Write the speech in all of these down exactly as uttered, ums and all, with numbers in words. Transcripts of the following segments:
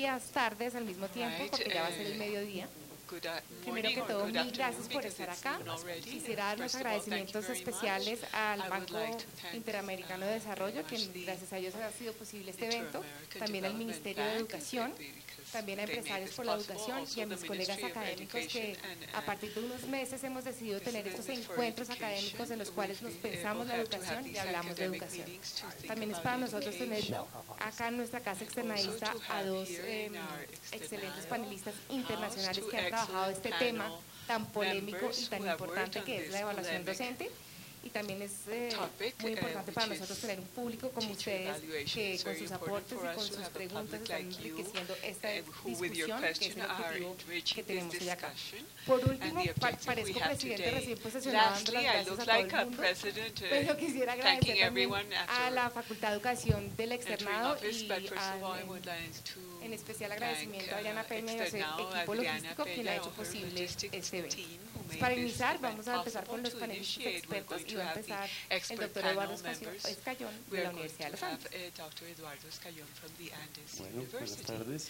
días, tardes al mismo tiempo, porque ya va a ser el mediodía. Primero que todo, mil gracias por estar acá. Quisiera dar los agradecimientos especiales al Banco Interamericano de Desarrollo, que gracias a ellos ha sido posible este evento, también al Ministerio de Educación, también a Empresarios por la Educación y a mis colegas académicos que a partir de unos meses hemos decidido tener estos encuentros académicos en los cuales nos pensamos la educación y hablamos de educación. También es para nosotros tener acá en nuestra casa externadista a dos eh, excelentes panelistas internacionales que han trabajado este tema tan polémico y tan importante que es la evaluación docente. Y también es eh, muy importante para nosotros tener un público como ustedes que con sus aportes y con sus preguntas están enriqueciendo esta discusión, que es el objetivo que tenemos hoy acá. Por último, pa parezco presidente recién posesionado dando las gracias a todo el mundo, pero quisiera agradecer también a la Facultad de Educación del Externado y a, en especial agradecimiento a Ariana Peña y a su equipo logístico quien ha hecho posible este evento. Para iniciar, vamos a empezar con los panelistas expertos y va a empezar el doctor Eduardo Escayón de la Universidad de los Andes. Bueno, buenas tardes.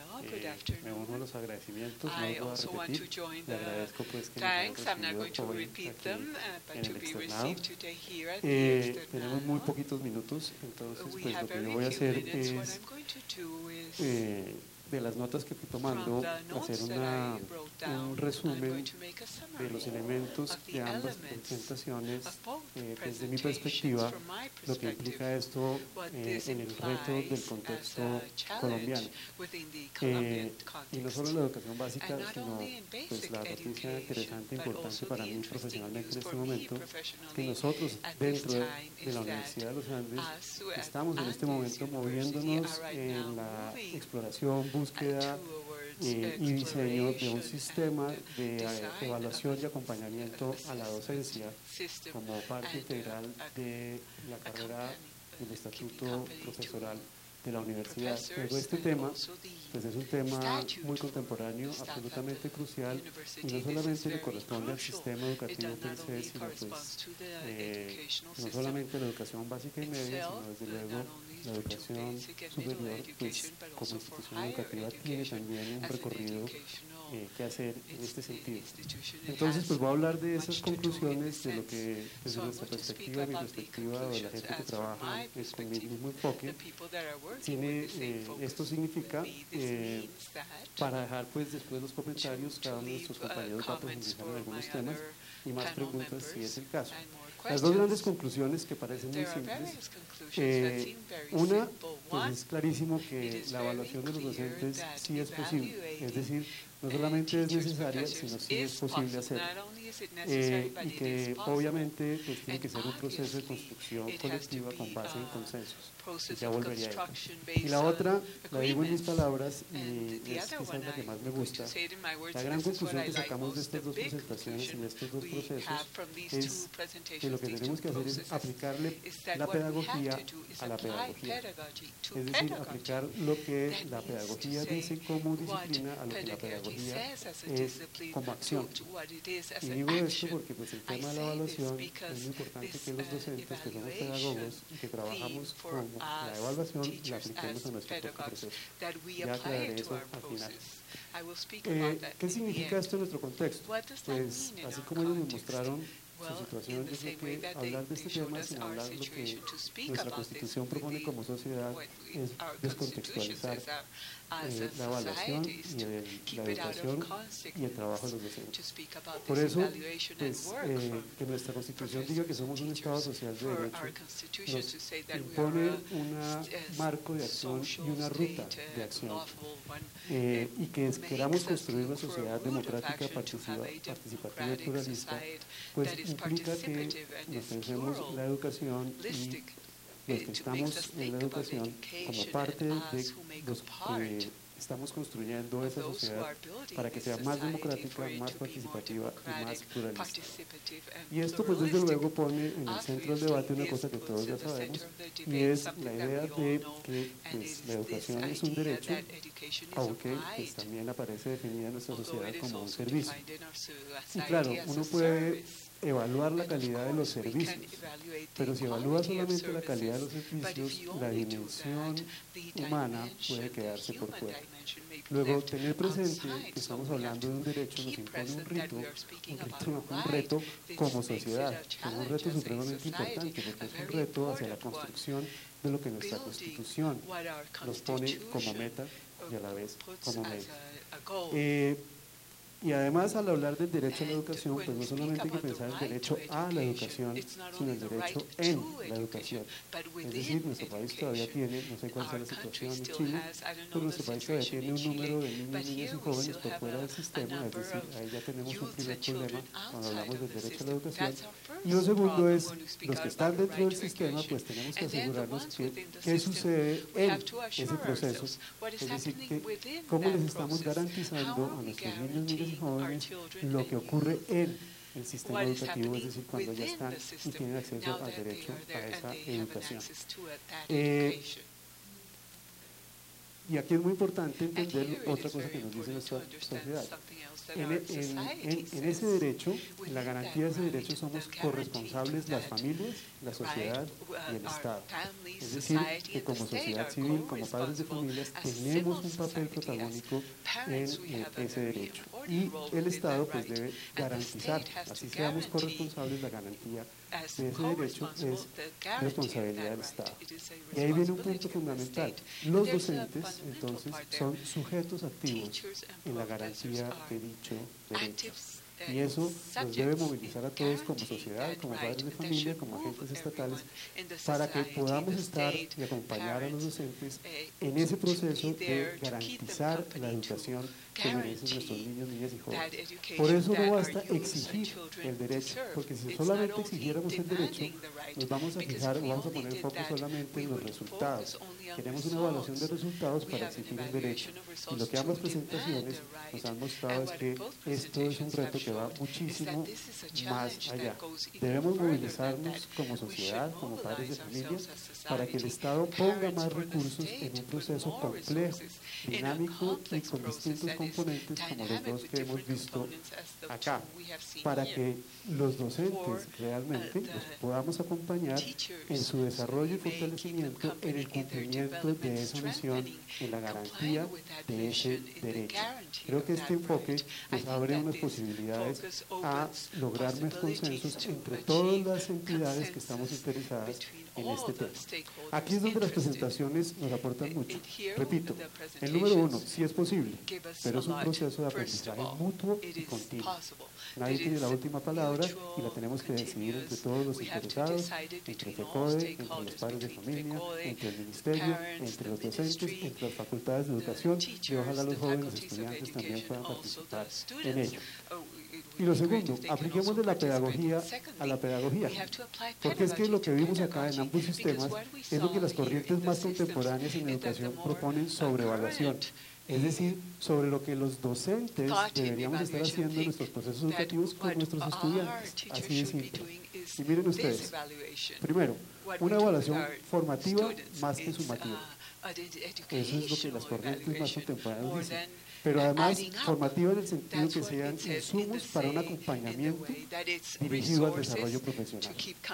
Eh, me uno a los agradecimientos, no voy a repetir. Le agradezco pues que Thanks. nos I'm not hayan going to recibido hoy repeat aquí them, uh, en but el to be externado. received today here at the Eh, tenemos muy externado. poquitos minutos, entonces We pues have lo que very yo voy a few hacer minutes. What es I'm going to do is eh, de las notas que fui tomando, from the hacer notes that una, I wrote down, un I'm resumen going to make a de los summary elementos of the de ambas elements presentaciones of both eh, desde mi presentations perspectiva, from my lo que perspective, implica esto what eh, this en el reto del implies contexto as a challenge colombiano. within the Eh, Colombian y no solo context. la educación básica, And not sino only in pues basic la noticia education, interesante e but importante also para the mí interesting profesionalmente news en este for me momento, que professionally nosotros at this dentro de, time de la is that Universidad de los Andes us at estamos en este Andes momento University moviéndonos are right en now la moving exploración, búsqueda towards eh, y diseño de un exploration sistema and de eh, design evaluación of y a acompañamiento a la docencia system como parte and, uh, integral de la a carrera company, del uh, estatuto company to profesoral de la universidad. professors Pero este and tema also the pues es un tema statute muy for contemporáneo, the staff at absolutamente the crucial, y university. no This is solamente le very corresponde al crucial. sistema It educativo not per se, only sino corresponds pues to the eh, educational no system solamente la educación básica y media, itself, sino desde uh, luego not only la to educación basic and middle superior, pues education, but como also for institución higher educativa tiene education también un as an recorrido educational eh, que hacer en este insti- sentido. institution. It Entonces, has pues voy a hablar de much esas to do in conclusiones, this de lo sense. que desde So I'm nuestra going to speak perspectiva, mi about the perspectiva o de la conclusions gente que as from trabaja my eh, con el perspective, mismo enfoque, the people that are working tiene with the same eh, focus esto significa with me. This eh, means that para dejar pues después los comentarios, to, cada to uno de leave nuestros uh, compañeros va a comments profundizar en for algunos my temas other y más panel preguntas si members es el caso. and more Las dos grandes questions. conclusiones que parecen muy There are simples, various conclusions that eh, seem very una, simple. pues One, es clarísimo it que is la very evaluación de los clear docentes that sí es posible, es evaluating, decir, no uh, solamente es teachers, necesaria, professors sino sí es is posible possible. hacerlo. Not only is it necessary, Eh, but y it is que possible. obviamente pues tiene And que ser un proceso de obviously, construcción it has to colectiva be con base en a consensos. Y process ya of volvería a ello. construction Y based la on otra, la digo en mis agreements. palabras y And the es other quizás one, la que I'm más me going gusta. to say it in my words, La and gran this is what conclusión I que like sacamos de most. The estas dos big presentaciones y conclusion de estos dos we procesos have from these es two que lo presentations, que these tenemos two que hacer es processes, aplicarle is that la what we have pedagogía to do is a la apply pedagogía. pedagogy to Es decir, pedagogy. aplicar lo que That la means pedagogía to say dice como what disciplina a lo que la pedagogy pedagogía says as a es discipline como acción. to, to what it is as Y an digo esto action. porque pues el I tema de la say this evaluación because es muy importante this que los uh, docentes que somos evaluation pedagogos y que theme trabajamos for con la us evaluación la teachers apliquemos as a nuestro propio pedagogues, proceso. that we Ya apply aclararé it to eso our al final. process. I will speak Eh, about that ¿Qué in the significa end. esto en nuestro contexto? What does that Pues mean in así our como ellos nos context? mostraron su Well, situación, in yo the creo same way que that they, hablar de they este showed tema us sin our hablar lo que situation, to speak nuestra about this Constitución with propone the, como sociedad what we, es our Constitution descontextualizar says our, as eh, a la evaluación society is y to el- keep la it out educación of y el trabajo de los consequence, to docentes. speak about Por this eso, evaluation and pues, work eh, from que nuestra Constitución diga que somos un Estado teachers, social de for derecho, our Constitution nos to say that we impone are a un st- marco de acción social y una ruta state, de uh, acción. lawful one, Eh, y que es- makes queramos us construir una look for a sociedad route of democrática, action to participa- have a participativa y democratic pluralista, society pues that is implica que participative and nos is pensemos plural, la educación y holistic. los It que makes estamos us en think la about educación como education parte and de us who make los a part que estamos construyendo of esa those who sociedad are building para que this sea más society, democrática, for it más to be more participativa y más democratic, pluralista. participative and Y esto pues desde pluralistic. luego pone en el centro del debate una cosa que Obviously, todos ya this puts in the sabemos, center of the y debate es something la that idea we all de know, que and pues, it's la educación this es un idea derecho, that education is a aunque pues, right, también aparece definida en nuestra although sociedad it is como un also servicio. defined in our Y society claro, as uno a puede service. evaluar la calidad de los servicios, pero si evalúa solamente la calidad de los servicios, la dimensión humana puede quedarse por fuera. Luego, tener presente que estamos hablando de un derecho nos impone un rito, un, rito, un reto como sociedad, que es un reto supremamente importante, porque es un reto hacia la construcción de lo que nuestra Constitución nos pone como meta y a la vez como medio. Eh, Y además, al hablar del derecho a la educación, pues no solamente hay que pensar el derecho a la educación, sino el derecho en la educación. Es decir, nuestro país todavía tiene, no sé cuál sea la situación en Chile, pero nuestro país todavía tiene un número de niños, niñas y jóvenes por fuera del sistema, es decir, ahí ya tenemos un primer problema cuando hablamos del derecho a la educación. Y lo segundo es, los que están dentro del sistema, pues tenemos que asegurarnos que qué sucede en ese proceso, es decir, que cómo les estamos garantizando a nuestros niños, niñas y jóvenes lo que ocurre en el sistema educativo, es decir, cuando ya están y tienen acceso al derecho a esa educación. Eh, y aquí es muy importante entender otra cosa que nos dice nuestra sociedad. En, en, en, en ese derecho, en la garantía de ese derecho, somos corresponsables las familias, la sociedad y el Estado. Es decir, que como sociedad civil, como padres de familias, tenemos un papel protagónico en, en ese derecho. Y el Estado pues debe garantizar, así seamos corresponsables, la garantía de ese derecho es responsabilidad del Estado. Y ahí viene un punto fundamental. Los docentes, entonces, son sujetos activos en la garantía de dicho derecho. Y eso nos debe movilizar a todos como sociedad, como padres de familia, como agentes estatales, para que podamos estar y acompañar a los docentes en ese proceso de garantizar la educación que merecen nuestros niños, niñas y jóvenes. Por eso no basta exigir el derecho, porque si solamente exigiéramos el derecho, nos vamos a fijar, vamos a poner foco solamente en los resultados. Queremos una evaluación de resultados para exigir un derecho. Y lo que ambas presentaciones nos han mostrado es que esto es un reto que va muchísimo más allá. Debemos movilizarnos como sociedad, como padres de familia, para que el Estado ponga más recursos en un proceso complejo, dinámico y con distintos componentes como los dos que hemos visto acá, para que los docentes realmente los podamos acompañar en su desarrollo y fortalecimiento, en el cumplimiento de esa misión, en la garantía de ese derecho. Creo que este enfoque pues, abre unas posibilidades a lograr más consensos entre todas las entidades que estamos interesadas en este tema. Aquí es donde las presentaciones nos aportan mucho. Repito, el número uno, sí es posible, pero es un proceso de aprendizaje mutuo y continuo. Nadie tiene la última palabra y la tenemos que decidir entre todos los interesados, entre FECODE, entre los padres de familia, entre el ministerio, entre los docentes, entre las facultades de educación y ojalá los jóvenes estudiantes también puedan participar en ello. Y lo segundo, apliquemos de la pedagogía a la pedagogía, porque es que lo que vimos acá en ambos sistemas es lo que las corrientes más contemporáneas en educación proponen sobre evaluación, es decir, sobre lo que los docentes deberíamos estar haciendo en nuestros procesos educativos con nuestros estudiantes, así de simple. Y miren ustedes, primero, una evaluación formativa más que sumativa. Eso es lo que las corrientes más contemporáneas dicen. Pero además formativa en el sentido que sean insumos para un acompañamiento dirigido al desarrollo profesional.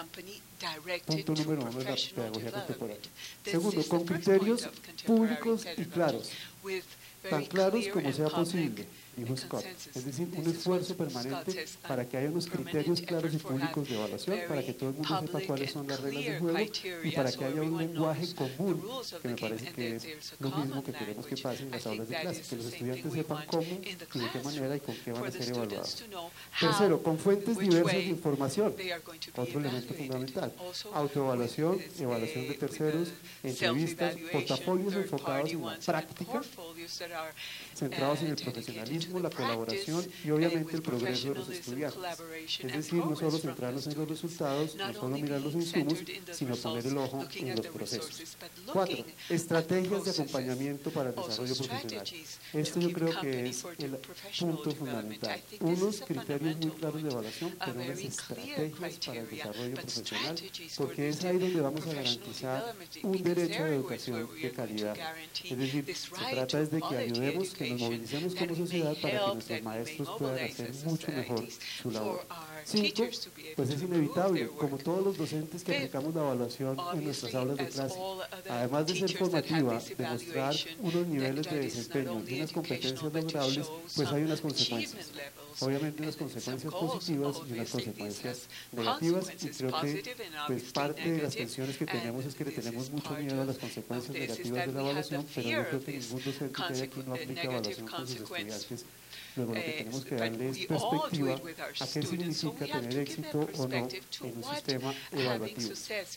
Punto número uno de la pedagogía contemporánea. Segundo, con criterios públicos y claros, tan claros como sea posible, dijo Scott. Es decir, un esfuerzo permanente para que haya unos criterios claros y públicos de evaluación, para que todo el mundo sepa cuáles son las reglas del juego y para que haya un lenguaje común, que me parece que es lo mismo que queremos que pase en las aulas de clase, que los estudiantes sepan cómo y de qué manera y con qué van a ser evaluados. Tercero, con fuentes diversas de información, otro elemento fundamental. Autoevaluación, evaluación de terceros, entrevistas, portafolios enfocados en la práctica, centrados en el profesionalismo, la colaboración y obviamente el progreso de los estudiantes. Es decir, no solo centrarnos en los resultados, no solo mirar los insumos, sino poner el ojo en los procesos. Cuatro, estrategias de acompañamiento para el desarrollo profesional. Esto yo creo que es el punto fundamental. Unos criterios muy claros de evaluación, pero unas estrategias para el desarrollo profesional, porque es ahí donde vamos a garantizar un derecho a la educación de calidad. Es decir, se trata es de que ayudemos, que nos movilicemos como sociedad para que nuestros maestros puedan hacer mucho mejor su labor. Cinco, pues es inevitable, como todos los docentes que aplicamos la evaluación en nuestras aulas de clase, además de ser formativa, demostrar unos niveles de desempeño y unas competencias logrables, pues hay unas consecuencias. Obviamente unas consecuencias positivas y unas consecuencias negativas, y creo que pues, parte de las tensiones que tenemos es que le tenemos mucho miedo a las consecuencias negativas de la evaluación, pero yo creo que ningún docente que hay aquí no aplica evaluación con sus estudiantes. Luego lo que tenemos que darle es perspectiva a qué significa tener éxito o no en un sistema evaluativo.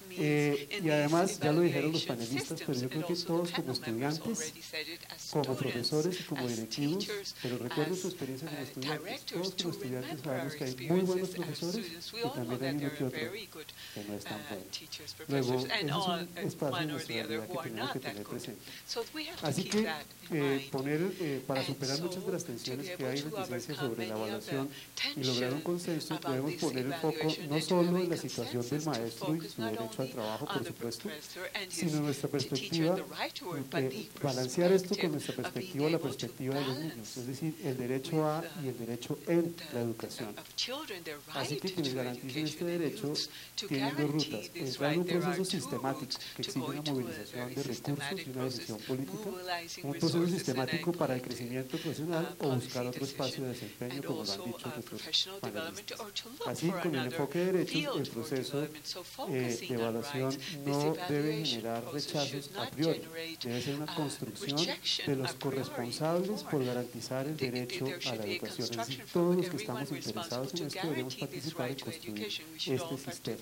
Eh, y además, ya lo dijeron los panelistas, pero yo creo que todos como estudiantes, como profesores y como directivos, pero recuerden su experiencia como estudiantes, todos como estudiantes sabemos que hay muy buenos profesores y también hay uno que otro que no es tan bueno. Luego, ese es un espacio de nuestra realidad que tenemos que tener presente. Así que eh, poner, eh, para superar muchas de las tensiones que hay reticencia sobre la evaluación y lograr un consenso, debemos poner el foco no solo en la situación del maestro y su derecho al trabajo, por supuesto, sino en nuestra perspectiva, eh, balancear esto con nuestra perspectiva, la perspectiva de los niños, es decir, el derecho a y el derecho en la educación. Así que quienes garanticen este derecho tienen dos rutas: entrar en un proceso sistemático que exige una movilización de recursos y una decisión política, un proceso sistemático para el crecimiento profesional, o buscar otro espacio de desempeño, como lo han dicho nuestros panelistas. Así, con el enfoque de derechos, el proceso eh, de evaluación no debe generar rechazos a priori, debe ser una construcción de los corresponsables por garantizar el derecho a la educación. Es decir, todos los que estamos interesados en esto debemos participar en construir este sistema.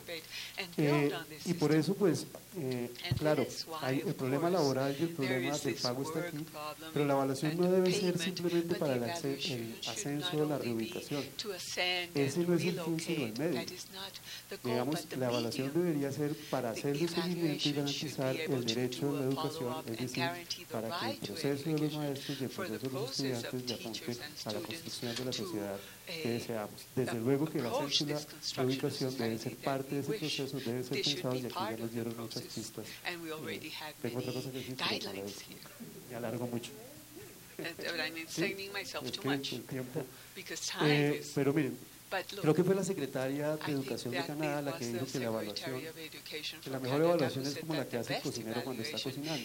Eh, y por eso, pues, eh, claro, hay el problema laboral y el problema del pago está aquí, pero la evaluación no debe ser simplemente para el, el ascenso o la reubicación. Ese no es el fin, sino el medio. Digamos, la evaluación debería ser para hacer el seguimiento y garantizar el derecho a la educación, es decir, para que el proceso de los maestros y el proceso de los estudiantes le apunte a la construcción de la sociedad que deseamos. Desde luego que el ascenso y la reubicación debe ser parte de ese proceso, debe ser pensado, y aquí ya nos dieron muchas pistas. Eh, tengo otra cosa que decir, pero no la digo. Me alargo mucho. Sí, es que el tiempo. Eh, pero miren, creo que fue la secretaria de Educación de Canadá la que dijo que la evaluación, que la mejor evaluación es como la que hace el cocinero cuando está cocinando.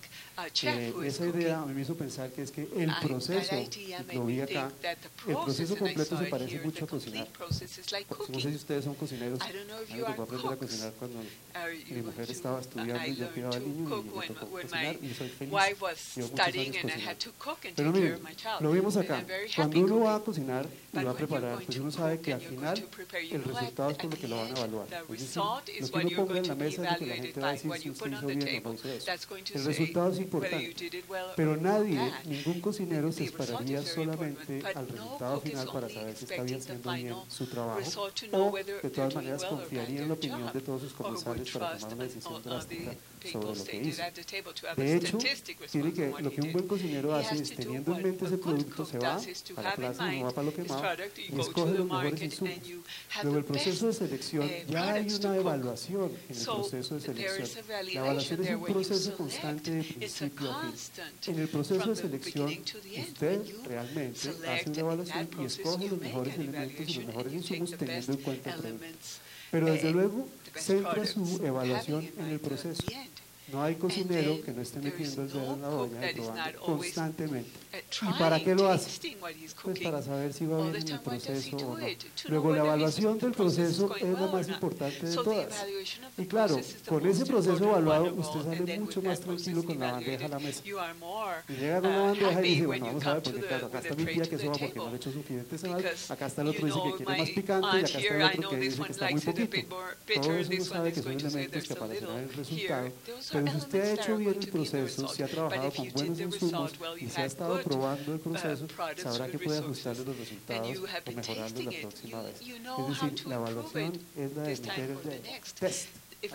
Eh, esa idea a mí me hizo pensar que es que el proceso, lo vi acá, el proceso completo se parece mucho a cocinar. No sé si ustedes son cocineros. A mí me tocó aprender a cocinar cuando mi mujer estaba estudiando y yo cuidaba al niño, y me tocó cocinar y soy feliz. Llevo muchos años cocinando. Pero miren, lo vimos acá. Cuando uno va a cocinar y va a preparar, pues uno sabe que al final el resultado es por lo que lo van a evaluar. Es decir, lo que uno ponga en la mesa es lo que la gente va a decir si usted hizo bien o no hizo eso. El resultado es importante, pero nadie, ningún cocinero se esperaría solamente al resultado final para saber si está bien haciendo bien su trabajo, o de todas maneras confiaría en la opinión de todos sus comensales para tomar una decisión drástica sobre lo que hizo. De hecho, tiene que, lo que un buen cocinero hace es, teniendo en mente ese producto, se va a la plaza, no va para lo quemado, y escoge los mejores insumos. Luego el proceso de selección, ya hay una evaluación en el proceso de selección. La evaluación es un proceso constante de principio a fin. En el proceso de selección, usted realmente hace una evaluación y escoge los mejores elementos y los mejores insumos teniendo en cuenta el producto. Pero desde luego, centra su evaluación en el proceso. No hay cocinero que no esté metiendo el dedo en la olla y probando constantemente. ¿Y para qué lo hace? Pues para saber si va bien en el proceso o no. Luego, la evaluación del proceso es la más importante de todas. Y claro, con ese proceso evaluado, usted sale mucho más tranquilo con la bandeja a la mesa. Y llega con la bandeja y dice, bueno, vamos a ver, porque claro, acá está mi tía que soba porque no le he hecho suficiente sal, acá está el otro que dice que quiere más picante, y acá está el otro que dice que está muy poquito. Todo eso uno sabe que son elementos que aparecerán en el resultado. Pero si usted ha hecho bien el proceso, si ha trabajado con buenos insumos y si ha estado probando el proceso, sabrá que puede ajustarle los resultados o mejorarlos la próxima vez. Es decir, la evaluación es la de meter el dedo. Test.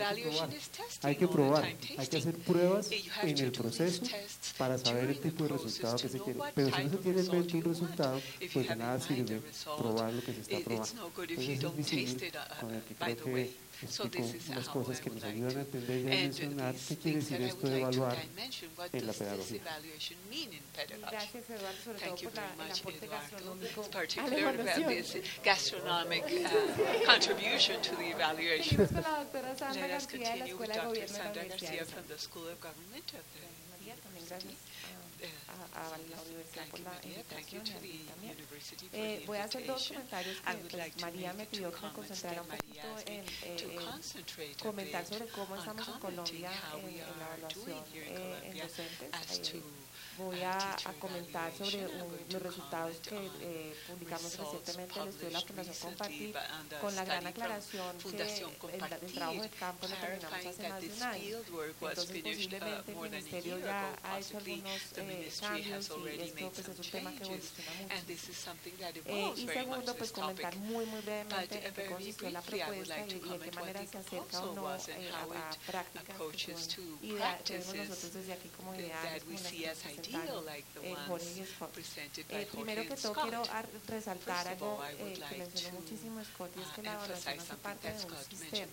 Hay que probar, hay que probar, hay que hacer pruebas en el proceso para saber el tipo de resultado que se quiere. Pero si no se tiene en mente un resultado, pues de nada sirve probar lo que se está probando. Entonces es mi símil con el que creo que explico unas cosas que nos ayudan a entender y a mencionar qué quiere decir esto de evaluar en la pedagogía. Gracias, Eduardo, sobre todo por la, el aporte gastronómico a la particularly evaluación. gastronomic uh, contribution to the evaluation. Seguimos con la doctora Sandra Let us García de la continue with Escuela de Doctor Gobierno de la Sandra Universidad Garcia de from the School of Government of the María, también gracias a, a, a la universidad por la invitación y a mí también. Eh, voy a hacer dos comentarios que pues, María me pidió que me concentrara un poquito en eh, comentar sobre cómo estamos en Colombia en, en la evaluación eh, en docentes. Eh, Voy a, a comentar sobre un, los resultados que eh, publicamos recientemente del estudio de la Fundación Compartir, con la gran aclaración que el, el trabajo de campo lo terminamos hace más de un año. Entonces, posiblemente el Ministerio ya ha hecho algunos eh, cambios y esto pues, es un tema que evoluciona mucho. Eh, y segundo, pues comentar muy, muy brevemente en qué consistió la propuesta y, y de qué manera se acerca o no eh, a, a prácticas que son ideas, tenemos nosotros desde aquí como ideales, como las que Eh, Jorge y Scott. Eh, primero que todo quiero resaltar algo eh, que mencionó muchísimo Scott, y es que la evaluación hace parte de un sistema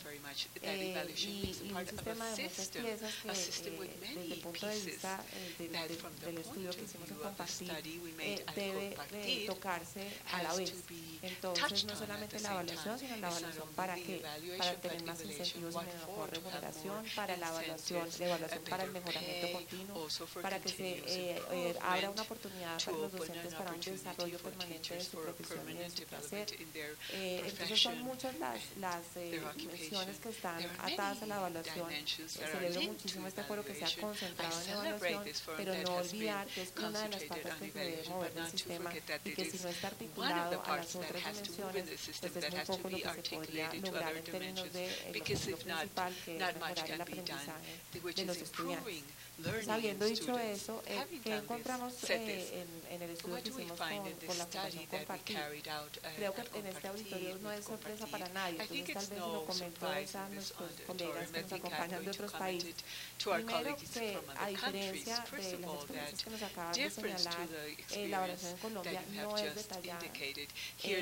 eh, y, y un sistema de muchas piezas que eh, desde el punto de vista eh, de, de, del estudio que hicimos en Compartir eh, debe eh, tocarse a la vez. Entonces no solamente la evaluación, sino la evaluación para qué, para tener más incentivos y mejor remuneración, para la evaluación, la evaluación para el mejoramiento continuo, para que se eh, Eh, abra una oportunidad para los docentes para un desarrollo permanente de su profesión y de su placer. Eh, entonces son muchas las, las eh, menciones que están atadas a la evaluación. Eh, celebro muchísimo este foro que se ha concentrado en evaluación, pero no olvidar que es una de las patas que se debe mover del sistema y que si no está articulado a las otras dimensiones, pues es muy poco lo que se podría lograr en términos de el objetivo principal, que es mejorar el aprendizaje de los estudiantes. Habiendo dicho eso, eh, ¿qué encontramos eh, en, en el estudio que hicimos con, con la Fundación Compartir? Creo que en este auditorio no es sorpresa para nadie, entonces tal vez lo comento a nuestros colegas que nos acompañan de otros países. Primero, que a diferencia de las experiencias que nos acaban de señalar, eh, la evaluación en Colombia no es detallada, eh, ni,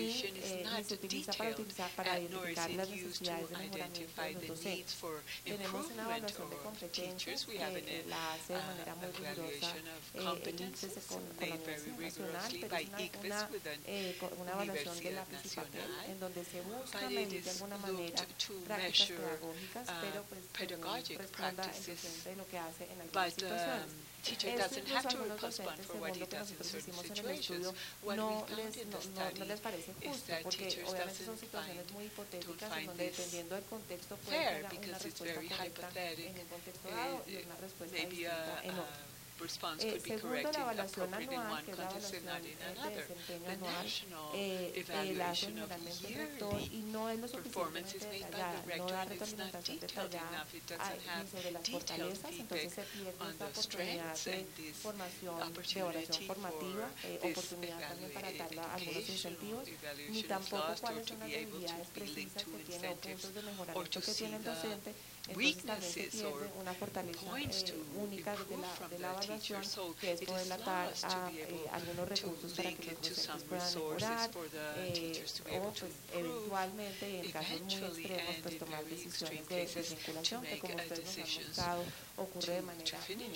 eh, ni se utiliza para, utilizar, para identificar las necesidades de mejoramiento de los docentes. Tenemos una evaluación de competencias que eh, la hace de manera muy rigurosa eh, el ICFES con, con la Universidad Nacional, pero es una, una, eh, una evaluación de la Participatel, en donde se busca medir de alguna manera prácticas pedagógicas, pero pues que responda el docente de lo que hace en algunas situaciones. Esto incluso algunos docentes, según lo que nosotros hicimos en el estudio, no les, no, no, no les parece justo, porque obviamente son situaciones muy hipotéticas en donde dependiendo del contexto puede ser una respuesta correcta en un contexto dado y una respuesta distinta en otro. Eh, segundo, la evaluación anual, que es la evaluación de desempeño anual, eh, eh, la hace generalmente el rector y no es lo suficientemente detallada, no da retroalimentación detallada a, ni sobre las fortalezas, entonces se pierde esta oportunidad de formación, de evaluación formativa, eh, oportunidad también para darle algunos incentivos, ni tampoco cuáles son las habilidades precisas que tiene o puntos de mejoramiento que tiene el docente. Entonces también se pierde una fortaleza eh, única de la, de la evaluación, que es poder atar a eh, algunos recursos para que los docentes puedan mejorar eh, o pues eventualmente, y en casos muy extremos, pues tomar decisiones de desvinculación, que como ustedes nos han mostrado ocurre de manera mínima.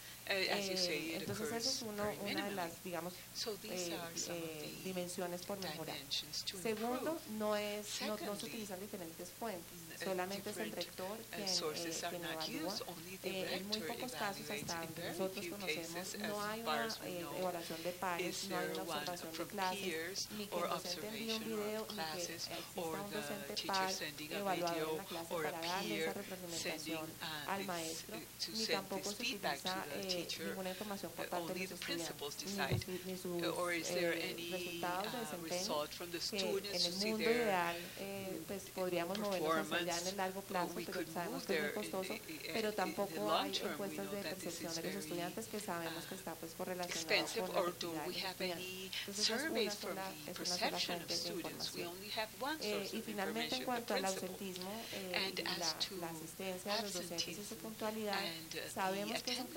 Eh, entonces esa es uno, una de las, digamos, eh, eh, dimensiones por mejorar. Segundo, no, es, no, no se utilizan diferentes fuentes, solamente es el rector quien, eh, quien evalúa. Eh, en muy pocos casos, hasta donde nosotros conocemos, no hay una eh, evaluación de pares, no hay una observación de clases, ni que el docente envíe un video, ni que exista un docente par evaluador en la clase para darle esa retroalimentación al maestro, ni tampoco se utiliza eh, ninguna información por parte de los estudiantes, ni, ni sus eh, resultados de desempeño, que en el mundo ideal eh, pues podríamos movernos hacia allá en el largo plazo, pero sabemos que es muy costoso, pero tampoco hay encuestas de percepción de los estudiantes que sabemos que está pues correlacionado con la efectividad de los estudiantes. Entonces es una sola, es una sola fuente de información. Eh, y finalmente, en cuanto al ausentismo eh, y la, la asistencia de los docentes y su puntualidad, sabemos que es un problema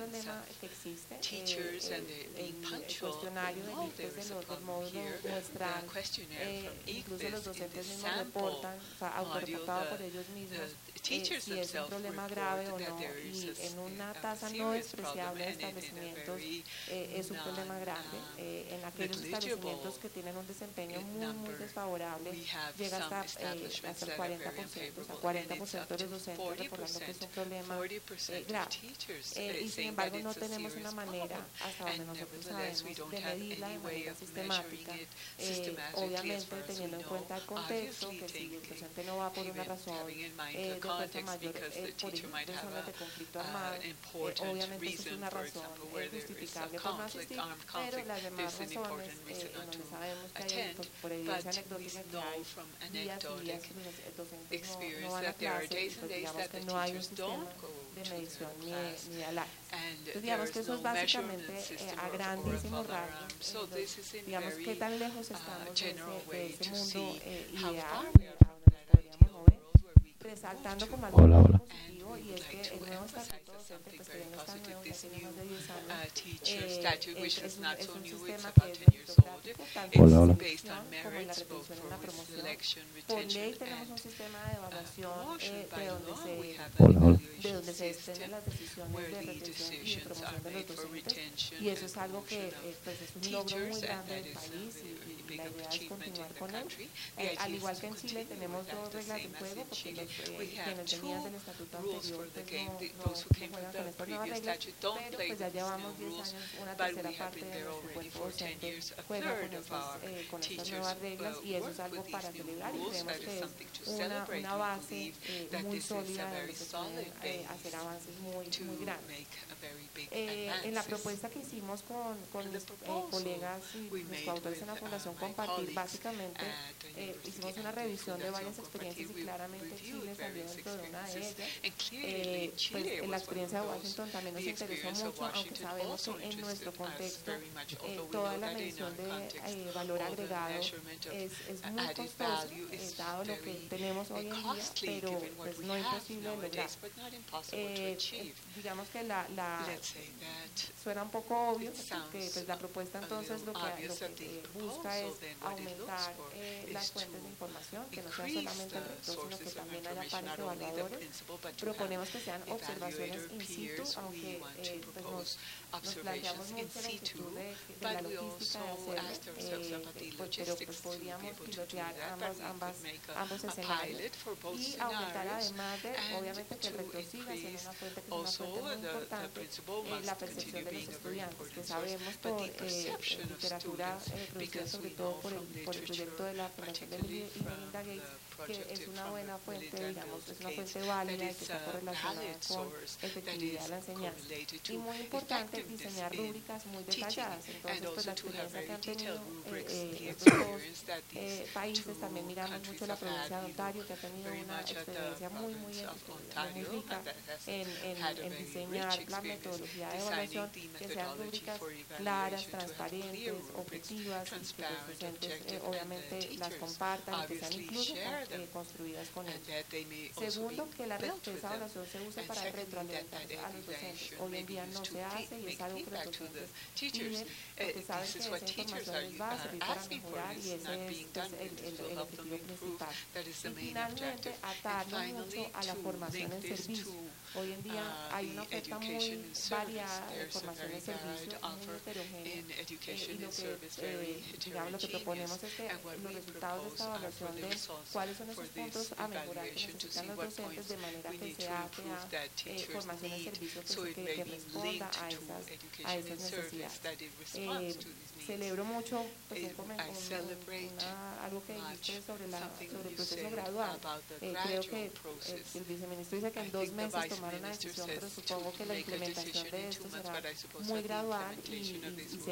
que existe. teachers eh, and el, being el punctual. cuestionario del Oh, I C there F E S is de a los, del problem módulo here. muestran, The questionnaire eh, from incluso los I C F E S in docentes this mismos sample reportan, o sea, module, autorreportado por the, ellos mismos, the eh, teachers si es un themselves problema report grave o that no, there is y a, en una a tasa no serious problem despreciable de and in, in a establecimientos very eh, es un problema grande. non, Eh, en um, aquellos establecimientos que tienen un desempeño muy, muy desfavorable, llega hasta, eh, hasta el cuarenta por ciento, o sea, cuarenta por ciento de los docentes reportando que es un problema eh, grave. Eh, y sin embargo no tenemos una manera, hasta donde nosotros sabemos, de medirla de manera sistemática, eh, obviamente teniendo en cuenta el contexto, que si el docente no va por una razón eh, de fuerza mayor, eh, por razones de conflicto armado, eh, obviamente eso es una razón eh, justificable por no asistir, pero las demás razones eh, en donde sabemos que hay, pues, por evidencia anecdótica, que hay días y días que los docentes no, no van a clase, y pues digamos que no hay un sistema de medición ni de, ni de alarmas. Entonces digamos que eso es básicamente eh, a grandísimos rasgos, eh, los, digamos qué tan lejos estamos de ese, de ese mundo eh, ideal eh, a donde nos podríamos mover, resaltando como algo Hola, muy hola. positivo, y es que el nuevo estatuto docente, pues que ya no está nuevo, ya tiene más de diez años, uh, teacher eh, statute, es, which es is un, not es so un new, it's sistema about que es ten years old. meritocrático, tanto It's en la Hola, hola. based on selección como en la merits, both retención y for la promoción. selection, Por ley retention, tenemos un and sistema de evaluación promotion. eh, By de donde law, se we have Hola, an hola. de evaluation donde se desprenden system las decisiones where de the retención y de decisions are promoción de los made for docentes, retention y eso and es algo que promotion eh, of pues es un logro teachers, muy and grande that del is a país, y, very y big la idea es achievement in continuar the con él. country. The Eh, idea al is igual to que en Chile continue tenemos with that, dos the reglas same del as juego, in porque Chile. los eh, We have quienes venían two del estatuto rules anterior for the pues game. no, The- no, Those who no came juegan from con the estas nuevas previous reglas, statute don't pero play pues ya with these llevamos new diez rules, años, una but we tercera have parte been de there nuestro already cuerpo for ten docente years. A juega con third of estas, our eh, con estas teachers nuevas reglas, uh, y eso es work algo with para these new celebrar, y rules. creemos That is que es something to una, celebrate. una We base believe eh, that muy this is sólida a donde very se pueden solid eh, hacer base avances muy, to muy grandes. make a very big Eh, en la advances. propuesta que hicimos con, con And the mis eh, proposal colegas y we mis made coautores with, en la uh, Fundación my Compartir, colleagues básicamente at the eh, university hicimos una and the revisión de Fundación varias Compartir. experiencias, y We claramente reviewed Chile salió various dentro de una de experiences, ellas. and clearly Eh, pues Chile la was one experiencia de of those. Washington también nos The interesó experience of mucho, aunque Washington sabemos also que en nuestro interested us contexto very much, eh, although we toda know la that in medición our de context, eh, valor all the agregado measurement of es, es muy added costoso, value eh, is dado lo que very tenemos hoy en día, costly pero given what pues we no have imposible de lograr. nowadays, but not impossible to Eh, achieve. eh, digamos que la, la Let's say that suena un poco obvio, it porque pues, sounds la propuesta a entonces little lo que, obvious lo that que the eh, busca es proposal then what it looks aumentar for eh, is las to fuentes de información, que no sea increase solamente el the rector, sino que sources of también haya information, pares not only the evaluadores. principal, but to Proponemos have que sean observaciones evaluator in situ, peers. aunque We want to eh, pues nos, propose nos planteamos observations in mucho la situ, inquietud de, de but la we logística de also hacerlo, asked ourselves eh, about the pues, pero pues logistics to be podríamos able to do pilotear that, ambas, but we ambas, could make a, ambos a escenarios, pilot for both y aumentar scenarios, además de, and obviamente, que el to rector siga siendo increase una fuente que es una also fuente muy the, the importante, principal eh, must la continue percepción de los being a very estudiantes, que important source, sabemos but por the eh, perception of literatura students, eh, producida because sobre we todo know por el, from por el proyecto literature, de la Fundación de particularly from Melinda Gates, the que project es una from buena the fuente, Melinda digamos, es una Gates, fuente that válida y is que está a correlacionada valid con source, that efectividad is de la enseñanza. correlated Y to muy importante effectiveness diseñar in rúbricas muy teaching, detalladas. and Entonces, pues also la to have experiencia que very han tenido detailed eh, rubrics. eh, The estos dos experience that eh, these países, two también miramos countries mucho la have provincia had, de we look Ontario, que ha tenido very una much at the experiencia muy, muy, province of muy Ontario, rica that has en, en, had a en very diseñar rich la experience metodología de designing evaluación, the que sean methodology rúbricas for claras, evaluation, to have clear transparentes, rubrics, objetivas, y que los transparent, docentes eh, objective, and obviamente the las teachers compartan y que sean obviously incluso share con- them, eh, construidas con and ellos. that they may also be Segundo, que la built que with esa them. evaluación se use And para secondly, that retroalimentar that a los docentes. evaluation Hoy may en be día used no to se hace feed- y make es algo que los feedback to the docentes teachers. piden Uh, porque saben this que is esa what teachers información are les va a servir uh, para asking for, mejorar and y it's not ese es being pues, done, el, and el, this will el help them objetivo improve. principal. That is the Y main finalmente, objective. And atarlo mucho finally, a la to formación en link this servicio. to Hoy en día uh, hay una the oferta muy education and service. variada de There's a formación very en servicio, varied muy offer heterogénea. in Eh, education y lo and que, service, very eh, digamos, lo que proponemos heterogeneous. es que And what los we resultados de esta propose are for evaluación the de results cuáles son for esos this puntos a mejorar que evaluation to necesitan see los what docentes, points de manera we que need se to adapte improve a that eh, teachers formación en need, servicio que, so se- it que, may que be responda linked a to esas, a education esas and service, necesidades. that it Eh, responds to these needs. celebro mucho pues, un, Eh, comen- I un- celebrate una- algo que much dijiste sobre, la, something sobre el you proceso said gradual. about the Eh, creo gradual que eh, process. el viceministro dice que I en dos think the meses vice tomaron una minister decisión, pero says supongo to que la make a implementación decision de in esto two months, será but I suppose muy that the gradual y, implementation of y- this y will be sería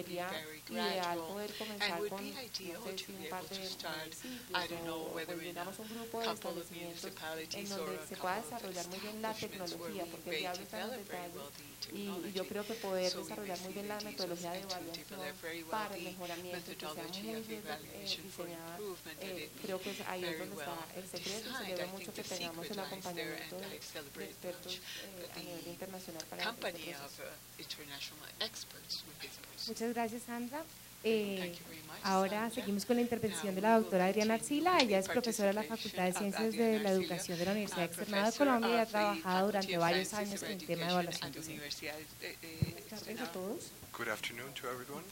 ideal poder comenzar con, no sé si un par de municipios o, o digamos un grupo de establecimientos en donde se pueda desarrollar muy bien la tecnología, porque el diablo está en los detalles, y, y yo creo que poder desarrollar muy bien la metodología de evaluación para el mejoramiento y que sea muy bien eh, diseñada, eh, creo que es ahí es donde está el secreto, y celebro mucho que tengamos el acompañamiento de, de expertos eh, a nivel internacional para este proceso. Muchas gracias, Sandra. Eh, ahora seguimos con la intervención de la doctora Adriana Arcila. Ella es profesora de la Facultad de Ciencias de la Educación de la Universidad Externada de Colombia y ha trabajado durante varios años en el tema de evaluación docente. Buenas tardes a todos. Good afternoon to everyone.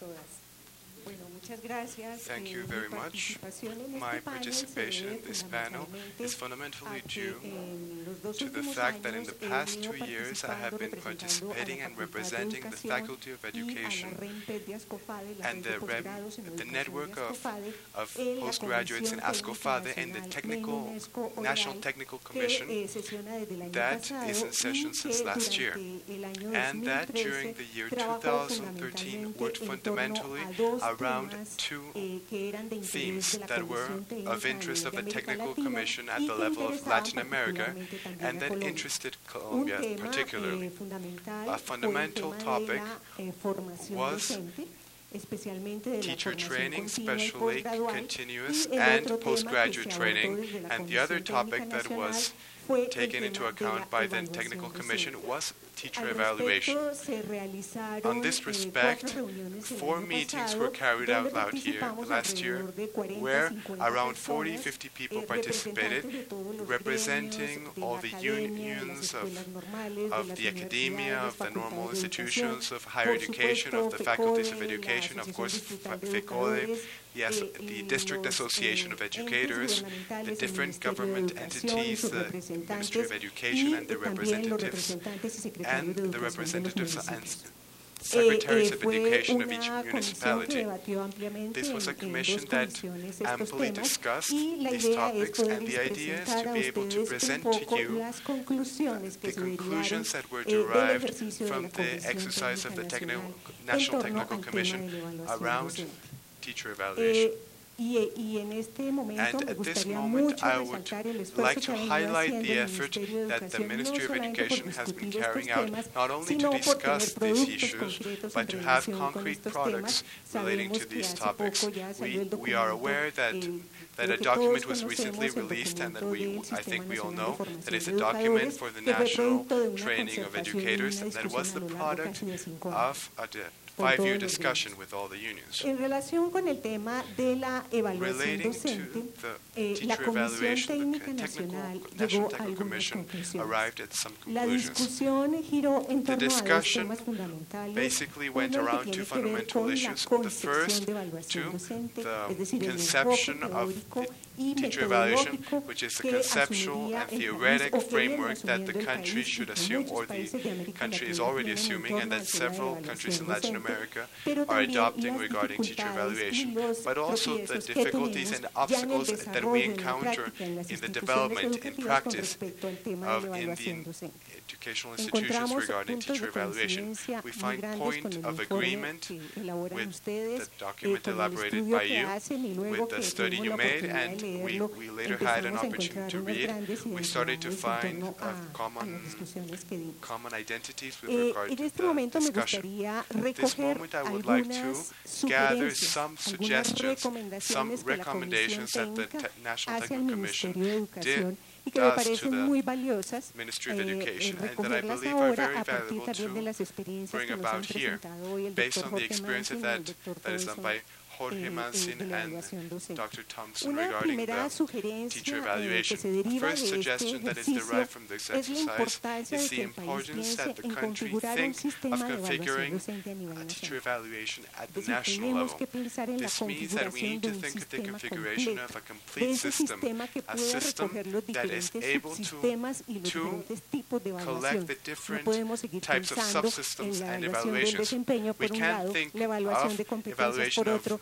Bueno, muchas gracias. Thank you eh, very mi much. participación en My este panel participation se in debe this panel fundamentalmente is fundamentally a que due en los dos to the últimos fact that in the años he past venido two years I have participando been representando a la participating and Facultad de representing the Educación Faculty of y a la Education RENPED de Ascofade, la and red de the, rem- posgrados en the educación network de of, Ascofade, of en la postgraduates in Convención Ascofade Técnica and the Nacional technical, UNESCO National Oral, Technical que Commission eh, sesiona desde el año that pasado is in session y since que last year, durante el año and that during dos mil trece the year trabajó twenty thirteen worked fundamentalmente en fundamentally torno a dos around temas two eh, que eran de interés themes de la that were Comisión Técnica of interest a of the nivel de América Technical Latina Commission at y the que level of interesaban Latin America particularmente también and a that Colombia. interested Un Colombia tema particularly. eh, fundamental A fue el fundamental tema topic de la eh, formación was docente, especialmente de la teacher formación training, continua y especially postgradual, continuous y el and otro tema que postgraduate se training, abordó desde la and the other Comisión topic Técnica that Nacional was fue el taken into tema de account la by the evaluación Technical docente. Commission was teacher Al evaluation. respecto, se realizaron On this eh, respect, cuatro reuniones el four año meetings pasado, were carried donde out loud here participamos last year, alrededor de cuarenta, where cincuenta around forty, personas, fifty people eh, participated, representantes de todos los representing gremios, de all la the academia, de las unions of, escuelas normales, de of las the academia, universidades, of the normal facultades de institutions, educación, of higher por education, of supuesto, the faculties of FECODE, la education, of Asociación course, Distrital de FECODE, Educadores, yes, eh, the los, District Association of eh, Educators, entes the gubernamentales, el different Ministerio de government Educación y entities, sus the Ministry representantes, of Education y and the también los representatives, representantes y secretarios and de the educación de los representatives and municipios. secretaries Eh, of eh, education fue of each una comisión que municipality. debatió ampliamente This was a en, en commission dos that comisiones estos amply temas discussed y la these idea es topics, poderles and the idea is presentar to a be able to ustedes un present poco to you las conclusiones que the se derivaron conclusions that were eh, del derived ejercicio de from la the Convención exercise of the Técnica technical, Nacional en National torno Technical al tema Commission de la evaluación around docente. teacher evaluation. Eh, Y, y en este momento And me at this gustaría moment, mucho I would resaltar el esfuerzo like que to ha venido highlight haciendo the el effort Ministerio de that the Educación, no Ministry of solamente por Education has been discutir carrying estos out, temas, not only to sino por tener discuss these productos issues, concretos but en to have relación con concrete estos products temas. relating Sabemos to que these hace topics. poco ya salió We, el we are documento, aware that eh, that lo a que document todos was recently conocemos, el released and that we, documento del I think we all Sistema know, Nacional de that is a Formación de document Educadores, for the que fue national producto de una training of concertación y educators, una that was the discusión a lo largo product casi de cinco años. of a di- Con five-year todos los discussion with all the unions. En relación con el tema de la evaluación Relating docente, to eh, the la teacher Comisión evaluation, Técnica the Nacional technical, llegó National a Technical algunas Commission conclusiones. arrived at some La conclusions. discusión giró en The torno a dos discussion temas fundamentales. basically went Uno, el que around two tiene que ver fundamental con la issues. The concepción first, de evaluación to docente, the es decir, el conception enfoque of teórico the y teacher evaluation, metodológico which is the que conceptual asumiría and el theoretic país o que viene framework that the asumiendo el country país, should y que assume, muchos or the países de América country is Latina already tienen en assuming, torno and al that tema de several countries in evaluación Latin docente, America pero are también adopting las regarding teacher dificultades y evaluation, los but also the tropiezos que difficulties tenemos and ya en el obstacles that we desarrollo, en la encounter práctica, en las in the instituciones development, in educativas con practice respecto al tema de of la in evaluación the docente. educational institutions Encontramos regarding puntos teacher de evaluation. coincidencia We muy find grandes point con el of informe agreement que elaboran with ustedes, the eh, document con el elaborated estudio by que you, hacen y luego with the que study tuvimos you la made, oportunidad de and we, leerlo, we later had an empezamos a opportunity encontrar to unas read. grandes We started to identidades en find torno uh, a, a common, las discusiones que dimos. common identities with Eh, regard en to este the momento me discussion. gustaría At this recoger moment, I would like to algunas gather sugerencias, some algunas suggestions, some recomendaciones que la Comisión recommendations that the Técnica te- National hace al Technical Commission Ministerio de did, Educación y que me does to parecen the muy valiosas Ministry of eh, eh, Education, and that I recogerlas believe are ahora very a partir valuable también de to las experiencias bring que nos han about here, presentado hoy el based doctor on the Jorge experiences Manson y el that, doctor that is done Thompson, by Jorge eh, eh, Manson de la and evaluación docente. Doctor Thompson Una regarding primera the sugerencia teacher eh, que evaluation. se The deriva first de este suggestion that is ejercicio derived from this es la exercise importancia is de the que el país importance piense that the en country configurar un think sistema of de evaluación configuring docente a nivel a teacher nacional. evaluation at Es the decir, national tenemos level. que pensar en la This means that we configuración need de to un think of the sistema configuration completo, of a de complete ese system, sistema que a pueda system recoger los that is diferentes able to, subsistemas y los to diferentes tipos de evaluación. collect the No different podemos seguir types of pensando en subsystems la and evaluación del evaluations. desempeño We por un can't lado, think la evaluación of de competencias evaluation por of otro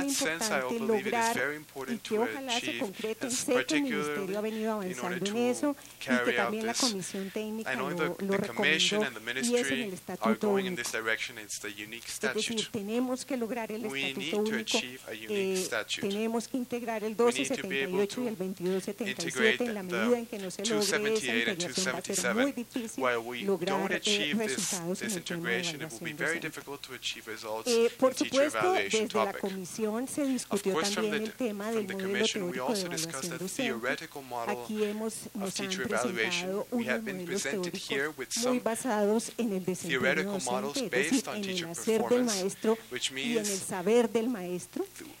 that sense, I importante believe it is lograr very y important que to ojalá se achieve, concreten. and Sé que el particularly Ministerio ha venido in order avanzando en to eso y que carry out también la this. Comisión Técnica I know lo, the, lo the Commission recomendó and the y es en el Ministry are Estatuto going in Único. this direction. It's the unique Es decir, statute. tenemos que lograr el We need Estatuto to Único, achieve a unique eh, statute. tenemos que integrar el We doce need to be setenta y able ocho y el to veintidós setenta y integrate siete. En la the medida en que no se two logre esa seventy-eight and two integración va a ser seventy-seven. muy difícil While we lograr don't eh, achieve this, resultados en this el tema de integration, it will be evaluación very docente. difficult to achieve results Eh, por in teacher supuesto, evaluation desde la topic. Comisión se Of discutió course, from también the, el tema from del the modelo Commission, we teórico de also discussed evaluación the docente. theoretical model Aquí hemos, of nos han teacher evaluation. presentado We unos have been modelos presented here with teóricos muy some basados en el desempeño theoretical models docente, es decir, based on en el teacher hacer del performance, maestro which y en el means saber del maestro,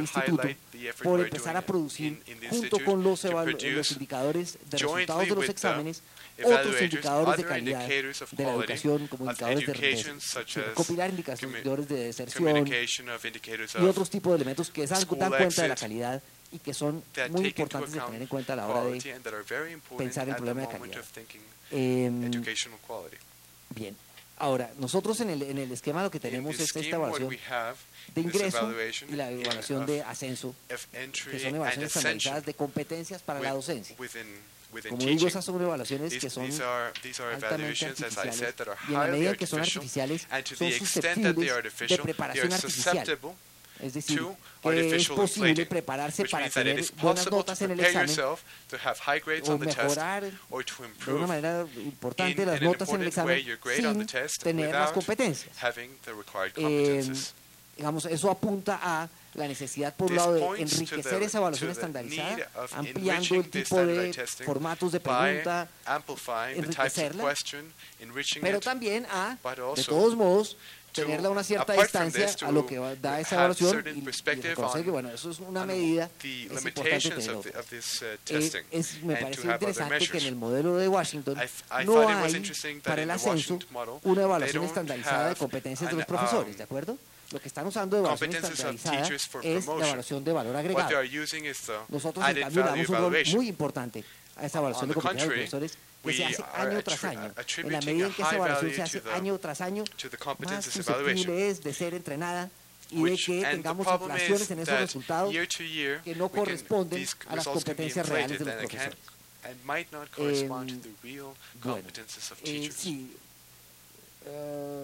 el to instituto highlight the effort por we're empezar doing a producir in, in the junto institute con los, to evalu- produce los indicadores de resultados jointly de los with the exámenes otros evaluators indicadores de other calidad indicators of de la quality, educación como of indicadores de, education, de- such de as recopilar commu- indicadores de deserción communication, of indicators y of otros tipos de elementos que dan, school dan cuenta de la exit calidad y que son that muy take into importantes de account tener en cuenta a la hora quality de and that are very important pensar en at the problema de moment calidad. of thinking Em, educational quality. bien. Ahora, nosotros en el, en el esquema lo que In tenemos this es esta scheme, what evaluación we have de is ingreso evaluation y la in evaluación of, de ascenso, of que entry son and evaluaciones ascension estandarizadas de competencias para la with- docencia. within, within Como digo, teaching. esas son evaluaciones These, que son these are, these are altamente evaluations, as I artificiales, said, that are y en la highly medida en que son artificial, artificiales, and to son the extent that they are susceptibles de artificial, they preparación are artificial. susceptible Es decir, to que es artificial posible inflating, prepararse which para means that it tener is buenas possible to notas en el prepare examen yourself to have high grades o on the test mejorar or to de una improve manera importante in las an notas en el important way examen your grade on the sin test tener las without competencias. having the required Eh, competences. digamos, eso apunta a la necesidad, por un This lado, de points to enriquecer the- esa evaluación to the estandarizada, need of ampliando enriching el this tipo de standardized testing formatos de by pregunta, amplifying the types of enriquecerla, question, enriching pero it, también a, but de also todos modos, to, tenerla a una cierta apart from distancia this, to a lo que va- da esa have evaluación certain y, y perspective reconocer on- que, bueno, eso es una on medida, the es importante limitations of, tenerlo. the, of this uh, Eh, testing es, me and to pareció have other interesante que en measures. el modelo de Washington I, th- I no thought it was hay interesting that para in el the ascenso Washington model, una they evaluación don't estandarizada de have competencias de an, los profesores, um, ¿de acuerdo? Lo que están usando de evaluación competences of estandarizada teachers for es la promotion. evaluación de valor What they agregado. are using is the Nosotros, en added cambio, le value damos un rol evaluation. muy importante a esa evaluación On de the competencias de los contrary, profesores que we se hace are año tras attri- año. En la attributing medida a en que esa high evaluación value se hace to the- año tras año, to the más competences evaluation. susceptible es de ser entrenada y de Which, que and the tengamos problem inflaciones is en esos that resultados year to year, que no we can- corresponden these a las results can be competencias reales de inflated los and, it can, profesores. and might not correspond Em, to the real Bueno, competences of eh, teachers. sí. Eh,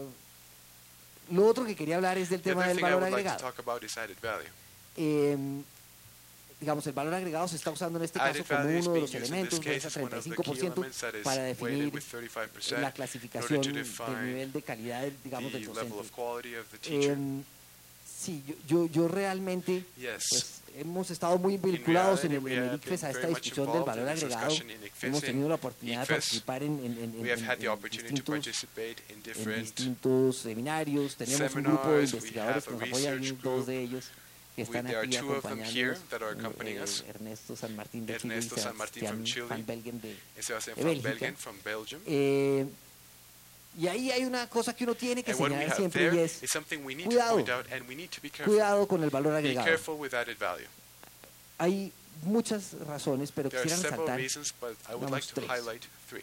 lo otro que quería hablar es del The tema other del thing I valor would like to agregado. talk about is added value. Eh, digamos, el valor agregado se está usando en este caso Added como value is uno de being los used in this elementos de case ese as one of treinta y the cinco key por ciento elements that is para weighted definir with thirty-five percent la in order clasificación to del define nivel de calidad, del, digamos, del the level docente. of quality of the teacher. Eh, sí, yo, yo, yo realmente, Yes. pues, hemos estado muy vinculados en reality, el, we en el have ICFES a been esta very much discusión del involved valor in this agregado. discussion in ICFES, Hemos in tenido la oportunidad de ICFES. participar en, en, en, We have had en- the en opportunity to distintos participate in en different distintos seminarios, tenemos un grupo de seminars, we investigadores que have a nos apoyan, research dos group. de ellos que están We- there are aquí two of them here acompañándonos, that are eh, accompanying us. Ernesto San Martín de Chile Ernesto y San Martín from Sebastián Chile. Van Belgen de, and Sebastian de van Bélgica. Belgen from Belgium. Eh, y ahí hay una cosa que uno tiene que And what we señalar have siempre there y is es something we need cuidado. to point out, and we need to be careful. cuidado con el valor Be agregado. careful with added value. Hay muchas razones, pero There are quisiera several resaltar. reasons, but I would digamos, like to tres. highlight three.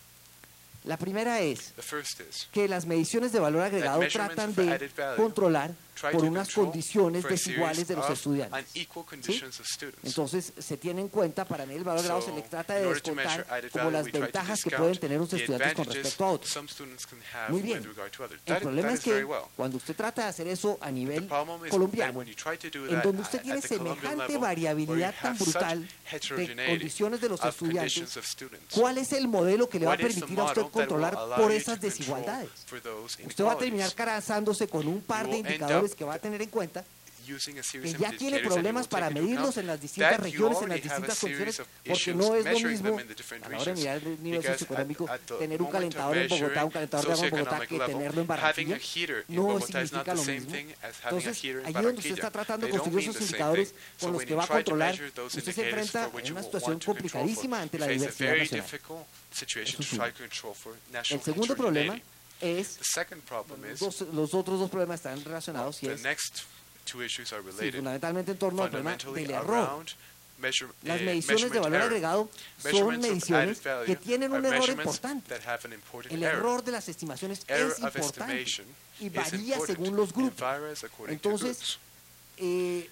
La primera es The first is que las mediciones de valor agregado measurements tratan of de added value controlar try por to unas control condiciones for a series desiguales de los of estudiantes. unequal conditions of students. Entonces se tiene en cuenta, para medir el valor agregado se So, le trata in de order to descontar measure added como value, las we try to ventajas que discount pueden tener unos the estudiantes con advantages respecto a otros. some students can have Muy bien. with regard to others. El That, problema that es is que very well. cuando usted trata de hacer eso a The nivel problem is that colombiano, when you try to do en that donde usted at tiene the Colombian semejante level, variabilidad where you tan have such brutal de heterogeneity condiciones de los of conditions estudiantes, of students, ¿cuál es el modelo que le va a what is the permitir a usted model that will controlar allow por you esas to control desigualdades? for those Usted va a terminar inequalities? casándose con un par You de will end indicadores up que va a tener en cuenta, using a que series of ya tiene indicators that you problemas will para take into medirlos account en las distintas that you regiones, en las already have a distintas series condiciones, of porque issues, no es lo measuring mismo them in the different a la hora de regions. mirar el nivel Because socioeconómico at- at the tener un moment of calentador en Bogotá, un measuring calentador de agua en Bogotá, socioeconomic que level, tenerlo en having a Barranquilla, heater in no Bogotá is not significa the lo same mismo. thing as having a Entonces, heater in allí donde usted Barranquilla. está tratando de They don't construir mean esos the same indicadores thing. So con los when que you va a try to controlar, measure those usted se indicators enfrenta for which en you una want situación to control for, complicadísima ante la face a diversidad very nacional. difficult situation Eso to sí. try to control for national El segundo problema heterogeneity. es, The second problem is dos- los otros dos problemas están relacionados y the es next two issues are sí, related fundamentalmente en torno al problema fundamentally del error. around measure, Las eh, mediciones de measurement valor error. agregado son Measurements of mediciones added value que tienen are un error measurements importante. that have an important El error. error de las estimaciones Error es of importante estimation y is varía important según los and grupos. varies according to Entonces, groups. Eh,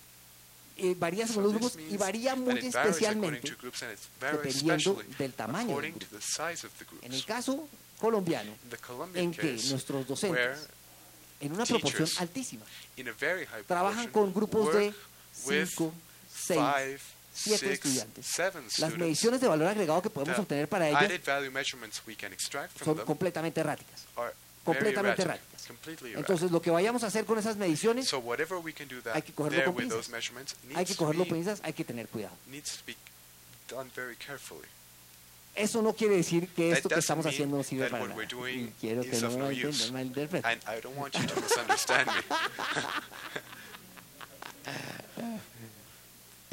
eh, varía So según los this grupos y means varía that muy it varies according especialmente to groups, and it varies dependiendo especially del tamaño del according to grupo. the size of the groups. En el caso colombiano, In the Colombian en que case, nuestros where docentes, en una proporción teachers altísima, in a very high trabajan proportion con grupos work de with cinco, seis, five, siete six, estudiantes. seven Las students, mediciones de valor agregado que podemos the obtener para ellos added value measurements we can extract from son them completamente erráticas. are completamente very erratic, erráticas. completely erratic. Entonces, lo que vayamos a hacer con esas mediciones, So whatever we can do that hay que cogerlo there con with pinzas. those measurements hay needs que to cogerlo be, con pinzas, hay que tener cuidado. needs to be done very carefully. Eso no quiere decir que That esto que doesn't estamos mean haciendo no sirve that para what nada. we're doing Y quiero que is no of me no enten- use. no malinterpreten. And I don't want you to misunderstand me.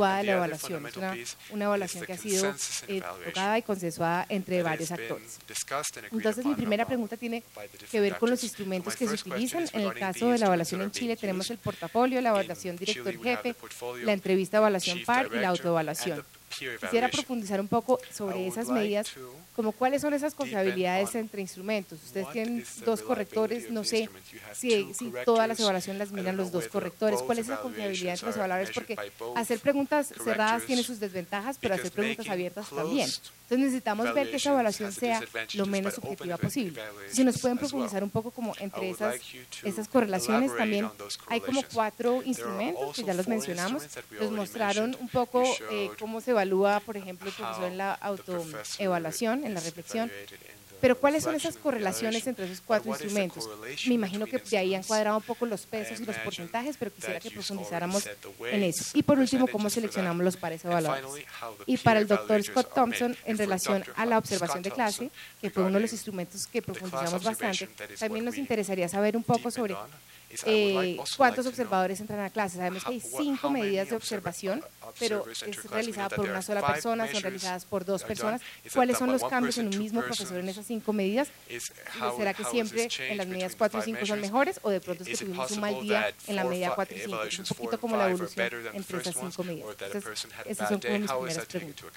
consensuada de la evaluación, es una, una evaluación que ha sido eh, tocada y consensuada entre varios actores. Entonces, mi primera pregunta tiene que ver con los instrumentos que se utilizan. En el caso de la evaluación en Chile tenemos el portafolio, la evaluación director jefe, la entrevista de evaluación par y la autoevaluación. Quisiera profundizar un poco sobre esas medidas, como cuáles son esas confiabilidades entre instrumentos. Ustedes tienen dos correctores, no sé si, si todas las evaluaciones las miran los dos correctores. ¿Cuál es la confiabilidad entre los evaluadores? Porque hacer preguntas cerradas tiene sus desventajas, pero hacer preguntas abiertas también. Entonces necesitamos ver que esa evaluación sea lo menos subjetiva posible. Si nos pueden profundizar un poco como entre esas, esas correlaciones, también hay como cuatro instrumentos que ya los mencionamos. Nos mostraron un poco eh, cómo se evalúa, por ejemplo, el profesor en la autoevaluación, en la reflexión. Pero ¿cuáles son esas correlaciones entre esos cuatro instrumentos? Me imagino que de ahí han cuadrado un poco los pesos y los porcentajes, pero quisiera que profundizáramos en eso. Y por último, ¿cómo seleccionamos los pares evaluables? Y para el doctor Scott Thompson, en relación a la observación de clase, que fue uno de los instrumentos que profundizamos bastante, también nos interesaría saber un poco sobre Eh, ¿cuántos observadores entran a clase? Sabemos que hay cinco medidas de observación, pero es realizada por una sola persona, son realizadas por dos personas. ¿Cuáles son los cambios en un mismo profesor en esas cinco medidas? ¿Será que siempre en las medidas cuatro y cinco son mejores o de pronto es que tuvimos un mal día en la media cuatro y cinco? Es un poquito como la evolución entre esas cinco medidas. Entonces, esas son como mis primeras preguntas.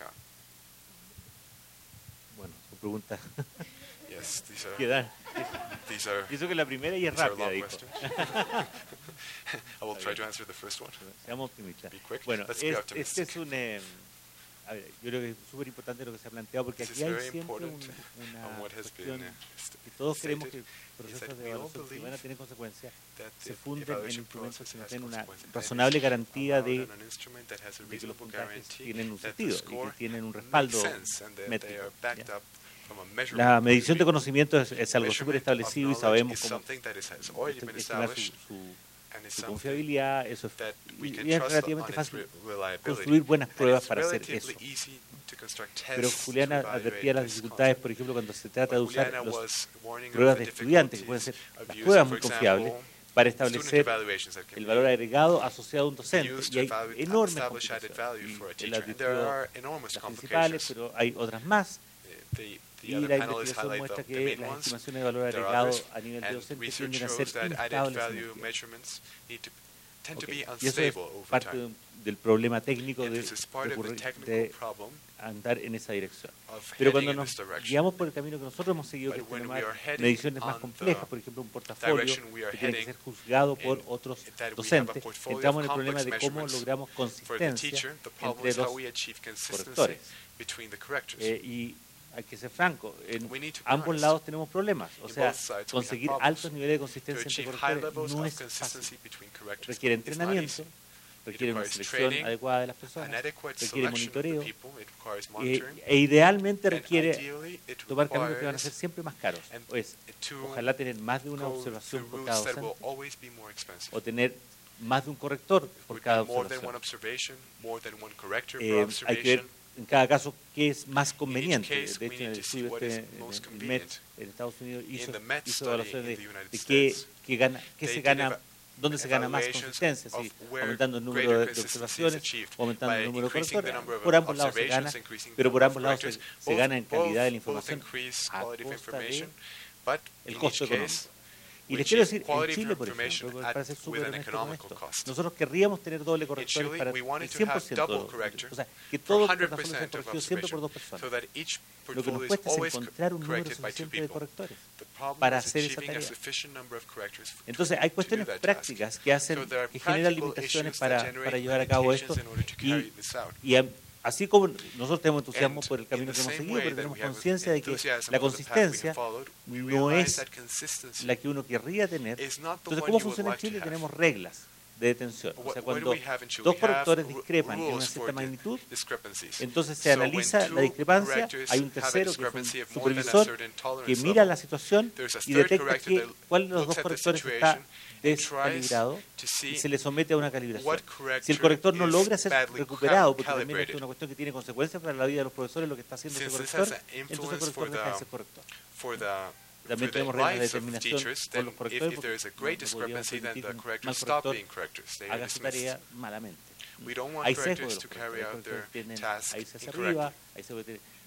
Bueno, su pregunta. Yes, these are, ¿Qué dan? these are, Pienso que la primera y es these are rápida, long dijo. questions. I will try to answer the first one. Seamos optimistas. Be quick. Bueno, Let's be es, optimistic. este es un... Eh, a ver, yo creo que es súper importante lo que se ha planteado, porque This aquí is hay very siempre un, important una on what has cuestión been uh, st- que todos creemos que stated, procesos that de we all evaluación, si believe van a tener consecuencias, that se the funden en evaluation instrumentos process que nos has den una consequences. razonable garantía de, On an instrument that has a de que los reasonable puntajes guarantee tienen un that the sentido y score que tienen un makes respaldo sense and that they métrico. are backed ¿ya? up from a measurable La point medición of de view. conocimiento es, es algo súper Measurement of establecido y knowledge sabemos is cómo something that is- has already been estimar su, established su, and is su something confiabilidad. Eso es, that we y, can y es trust relativamente on its fácil re- reliability. construir buenas And pruebas it's para hacer relatively eso. easy to construct Pero tests Juliana to advertía evaluate las this dificultades, concept. por ejemplo, cuando se trata de But usar Juliana los was warning of pruebas the de estudiantes, que pueden ser difficulties of las using, pruebas for muy confiables, example, para student establecer evaluations that can el be valor agregado asociado a un docente. used Y to hay evaluate- enormes establish added value complicaciones. for a Y él teacher. And advirtió there are enormous las principales, complications. pero hay otras más. The, the Y other la panelists investigación highlight muestra the, the que main las ones. estimaciones de valor There are agregado others, a nivel de and docente research tienden a shows ser that added instables en value el tiempo. measurements need to tend to Ok. be Y eso es unstable over parte time. de- del problema técnico And de, this is part de of the ocurrir- technical de problem andar en esa dirección. of Pero heading cuando in nos this direction. guiamos por el camino que nosotros hemos seguido, que But es when we tomar are heading mediciones más on complejas, the por ejemplo, un portafolio direction we are que tiene que heading ser juzgado por in otros that we have a docentes, portfolio entramos of en el problema complex de cómo measurements. logramos For the consistencia teacher, the problem entre is los how we achieve consistency correctores. between the correctors. Eh, y hay que ser franco, en We need to be ambos honest. lados tenemos problemas. O In sea, both sides we have conseguir problems. altos niveles de To consistencia entre achieve high correctores levels no of es fácil. consistency between correctors Requiere is not entrenamiento, easy. requiere una requires selección training, adecuada de las An personas, adequate requiere selection of monitoreo the people, it requires eh, monitoring, e idealmente and requiere ideally it tomar caminos que van a requires ser siempre más caros. and Pues, to ojalá tener más de una go observación through por cada routes that will docente always be more expensive. o tener más de un corrector por Would be cada more than one observación. observation, more than one corrector Eh, per hay que ver observation. en cada caso qué es más conveniente. case, De we hecho, en need el to see estudio what este, is en most el Met convenient. en Estados Unidos hizo, In the Met hizo study evaluaciones in de, the United de qué, States, qué gana, qué they se did gana, eva- dónde se gana más evaluations consistencia, of si where aumentando el número greater de, de consistency is observaciones achieved o aumentando by el número de increasing the correctores. number of Por ambos lados se observations, gana, increasing the pero por number ambos of lados se, correctors. se Both- gana en calidad de la both- both información increase a quality of costa de information, but el in costo each económico. case, Y we les quiero achieve decir, en quality Chile, por information ejemplo, at- para ser with súper an honesto con economical esto, cost. nosotros querríamos tener doble In correctores Chile, para we wanted to cien have por ciento, double corrector o sea, que for todos los one hundred portafolios sean percent of corregidos siempre por dos observation, personas. so that each Lo que nos portfolio is cuesta es always encontrar un número corrected by two suficiente de people. correctores The problem para is hacer esa achieving a tarea. sufficient number of correctors f- Entonces hay to do cuestiones that task. prácticas que hacen, So there are que generan practical limitaciones issues para, that generate para llevar a cabo esto limitations in order to y, carry this out. y am- así como nosotros tenemos entusiasmo And por el camino in que the hemos same seguido, way pero that tenemos we have conciencia de que enthusiasm la for the path we have consistencia followed, we no realize es that consistency la que uno querría tener. is not the Entonces, one ¿cómo you would funciona en like to Chile? have. Tenemos reglas de detención. O What- sea, what do cuando we have in Chile? dos We have correctores ru- discrepan en una rules cierta for di- magnitud, discrepancies. entonces se So when analiza two la discrepancia, correctors hay un have a tercero que es discrepancy un of more than a supervisor certain que tolerance mira level, la situación there's a y third detecta corrector que, that cuál de los looks dos at the correctores está situation and tries descalibrado to see y se le somete a una calibración. what Si el corrector corrector no is logra ser badly recuperado, porque también calibrated. esto es una cuestión que tiene consecuencias para la vida de los profesores, lo que está haciendo ese Since this corrector, has an entonces el influence corrector for deja de the- ser corrector. for the También for the tenemos reglas de lives of determinación teachers, con then los if, correctores, if there is a porque great no podríamos discrepancy, then permitir the que un correctors mal stop corrector being correctors. They are haga su dismissed. tarea malamente. We don't want Hay sesgo de correctors los to carry correctores, out los their correctores tienden task a irse hacia incorrectly. arriba, hay sesgo de-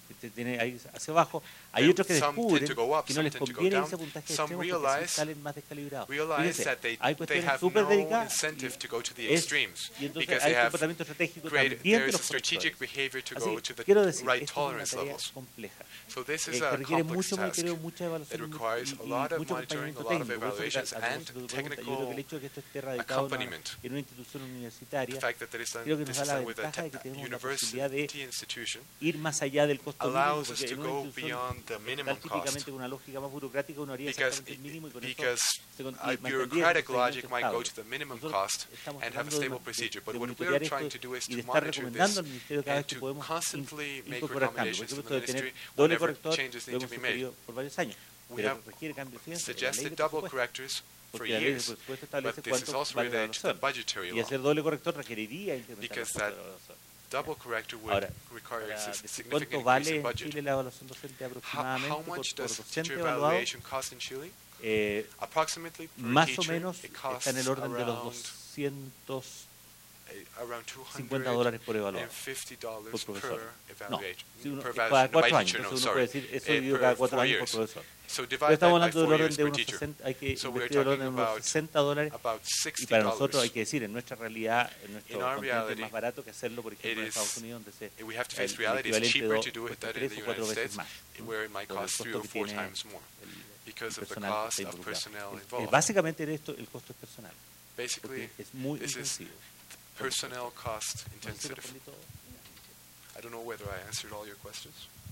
Este tiene ahí hacia abajo. Hay And otros que some tend descubren to go up, que no some les tend to go conviene down. ese puntaje Some extremo porque así realize- salen más descalibrados. realize Fíjense, that they, hay they cuestiones have súper no delicadas incentive y, to go to the es- extremes y entonces because hay they have comportamiento estratégico great, también there de is a los strategic profesores. behavior to Así go que to the quiero decir, right esta es una tolerance tarea levels. compleja. So this Eh, is que a requiere complex mucho task monitoreo, mucha that evaluación y, requires a y lot of mucho monitoring, acompañamiento a lot of técnico. Por eso, evaluations, a- a and propósito de tu pregunta, yo creo que el hecho de que esto esté radicado en una, accompaniment. en una institución The universitaria fact that that is done, creo que nos this da is la done with a ventaja de te- que tenemos la posibilidad de university institution ir más allá del costo mínimo, allows us porque to en una go institución beyond the minimum tal cost. típicamente con una lógica más burocrática uno haría Because, exactamente el mínimo y con eso because se con- y a mantendría el bureaucratic procedimiento logic might go estable. to the minimum Nosotros cost estamos and have a tratando de stable ma- procedure, de- but de what monitorear we're trying esto to do is y de to estar monitor recomendando this al ministerio cada and vez que to podemos in- constantly make incorporar cambios. recommendations Por to ejemplo, the de tener ministry doble whenever corrector changes lo need to hemos be made. sugerido por varios años, We pero have requiere cambios de ciencia, de la ley suggested de double presupuesto, correctors for porque la ley de years, presupuesto but establece this is cuánto also vale la related to the evaluación. budgetary Y law. hacer doble corrector requeriría incrementar el Because costo de that la evaluación. Double corrector would Ahora, require para a decir significant cuánto increase vale in en budget. Chile la evaluación docente How, aproximadamente how por, much por does docente teacher evaluado, evaluation cost in Chile? eh, Approximately per más o teacher, menos it está costs en el orden de los around, doscientos uh, around cincuenta dólares por evaluado, fifty dollars por profesor. per No, evaluation. si uno, per es cada evaluation, cuatro by años, teacher, no, entonces uno sorry. puede decir, eso Eh, dividido per cada cuatro four años por years. profesor. So Pero divide estamos that by hablando del four orden years de per unos teacher. sesenta, hay que So we're invertir el orden de talking unos about, sesenta dólares, about y sixty para nosotros hay dollars. que decir, en nuestra realidad, en nuestro In our continente es reality, más barato que hacerlo, por ejemplo, it en is- Estados Unidos, donde se, We have to el, face el reality. It's equivalente cheaper do- to do it cuesta than in tres the o cuatro United veces States, más, where it might por el cost three costo or que four tiene times more el because of the personal que cost está of involucrado. personnel Eh, involved. Básicamente esto, el costo es personal, Basically, porque es muy this is intensivo. personnel cost No sé si intensive. respondí todo. I don't know whether I answered all your questions.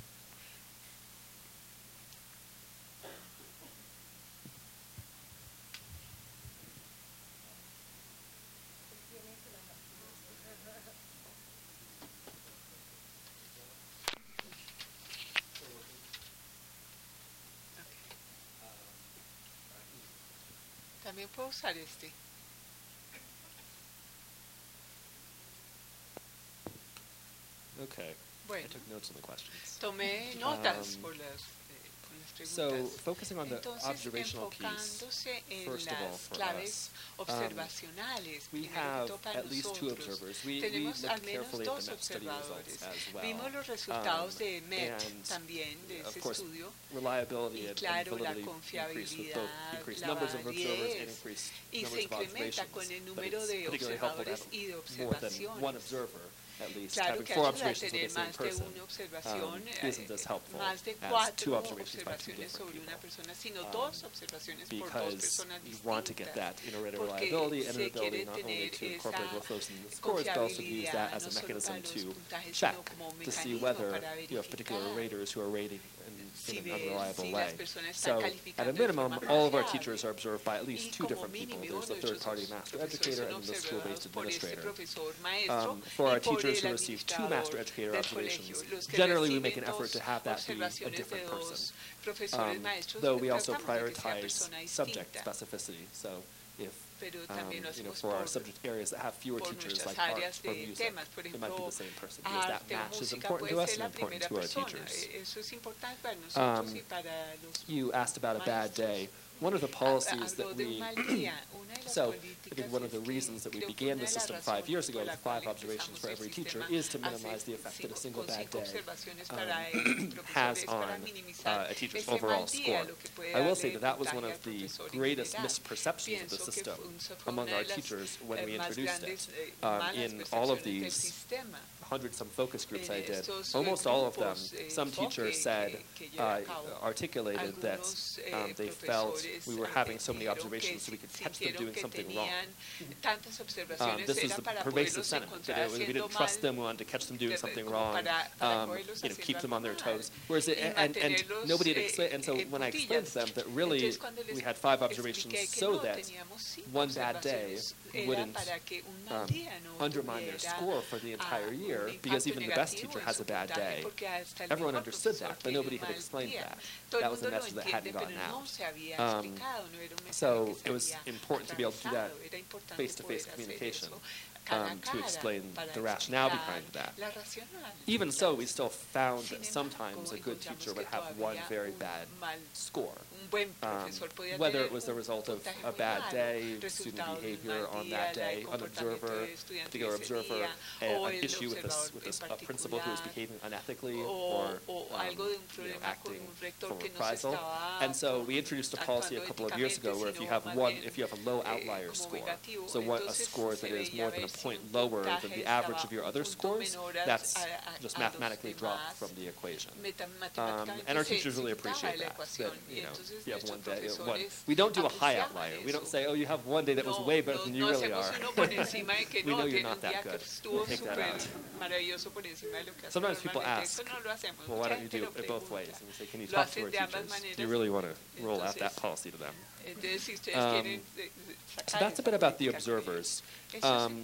También puedo usar este. Okay. Bueno. I took notes on the questions. Tomé notas Um, por las, eh, con las So, preguntas. focusing on the Entonces, observational piece, enfocándose en first of all, las for claves us, observacionales, we primero que have todo para at least two nosotros. observers. We, we Tenemos al looked menos carefully at dos the MET study observadores. results as well. Vimos los resultados Um, de M E T and, también, de of ese course, estudio. reliability Y and, claro, and la validity increased with both confiabilidad, increased la numbers of observers and validez, increased y se numbers of incrementa observations. con el But número it's de particularly helpful to observadores have y de more than one observaciones. observer, at least. Claro Having que four ayuda a observations with tener the same más de person una observación, um, isn't as eh, helpful más de as two cuatro observations by two observaciones different sobre people. una persona, sino Um, dos observaciones por dos because personas you want to get distintas. that iterative Porque reliability and se an ability quiere not only tener to incorporate esa both those in the scores, but also to use that confiabilidad, as no a solo mechanism para los to puntajes, check, sino como to see mecanismo whether para you have particular verificar raters who are rating in, si in an ver unreliable si way. las personas So, están at a calificando de minimum, forma all of our confiable. teachers are observed by at Y least two como different people. mínimo, There's the nuestros third-party master profesores educator son and the school-based observados por ese administrator. profesor maestro Um, for y our por teachers el who receive two master administrador educator del observations, colegio. Los que generally we make an reciben effort to dos have that be a observaciones de different dos person. profesores Um, maestros, though we also tratamos de que sea prioritize persona subject distinta. specificity. So if Pero um, también lo you know, hacemos for our por- subject areas that have fewer por teachers nuestras like art áreas or de music, temas. Por it might be ejemplo, the same person because that arte o match is música important to puede us ser and la important primera to our persona. teachers. Eh, Eso es importante para nosotros Um, y para los You asked about a bad maestros. day. One of the policies Habló that de we un mal día. Una de las So, I políticas think one of the es que reasons that we creo que began una the de las system five razones years ago por with la five cual observations for empezamos every el teacher sistema is to hace minimize the effect that a cinco- single con bad cinco day observaciones um, para el has profesor, para on minimizar uh, a teacher's ese mal overall día, score. lo que puede I will darle say that that was puntaje one al of the profesor en greatest general. misperceptions of the Pienso que system fue un- fue among una our de las, teachers when eh, we más introduced grandes, it. eh, Um, malas in all of percepciones del these sistema. hundred some focus groups I En did, estos, eh, almost all of them, grupos, eh, some enfoque teachers said, que- que lleva uh, a cabo. articulated that Algunos, eh, um, they felt profesores we were having so many dijeron que observations so we could catch them sintieron doing que something wrong. tenían tantas Um, observaciones this was era the para pervasive poderlos sentiment that encontrar uh, we haciendo didn't trust mal, them, we wanted to catch them doing de- something como wrong, para- para um, poderlos you know, haciendo keep them on their algo mal, toes. Whereas it, y and, and mantenerlos, nobody had eh, explained, and so en when I explained to them puntillas. that really Entonces, cuando les we had five expliqué observations que so no, that teníamos cinco one bad day observaciones, era wouldn't para que un mal um, día no undermine their tuviera, score for the entire ah, un year, because impacto even the best negativo teacher en has su a bad puntaje, day. porque hasta el Everyone mejor understood profesor that, but tiene nobody un had mal explained día. that. Todo That el was a mundo lo message that entiende, hadn't pero gotten no out. se había Um, explicado, no era un mensaje so que se it was había important to be able to do that atravesado, era importante face-to-face poder hacer communication. eso. um, to explain the rationale behind that. Even so, we still found that sometimes a good teacher would have one very bad score. Um, whether it was the result of a bad day, student behavior on that day, an observer, particular observer, a, an issue with, this, with this, a principal who was behaving unethically or um, you know, acting for reprisal. And so we introduced a policy a couple of years ago where if you have one, if you have a low outlier score, so what a score that is more than a point lower than the average of your other scores, that's just mathematically dropped from the equation. Um, and our teachers really appreciate that. That you know, if you have one day, one, we don't do a high outlier. We don't say, oh, you have one day that was way better than you really are. We know you're not that good. We'll take that out. Sometimes people ask, well, why don't you do it both ways? And we say, can you talk to our teachers? Do you really want to roll out that policy to them? Um, so that's a bit about the observers. Um,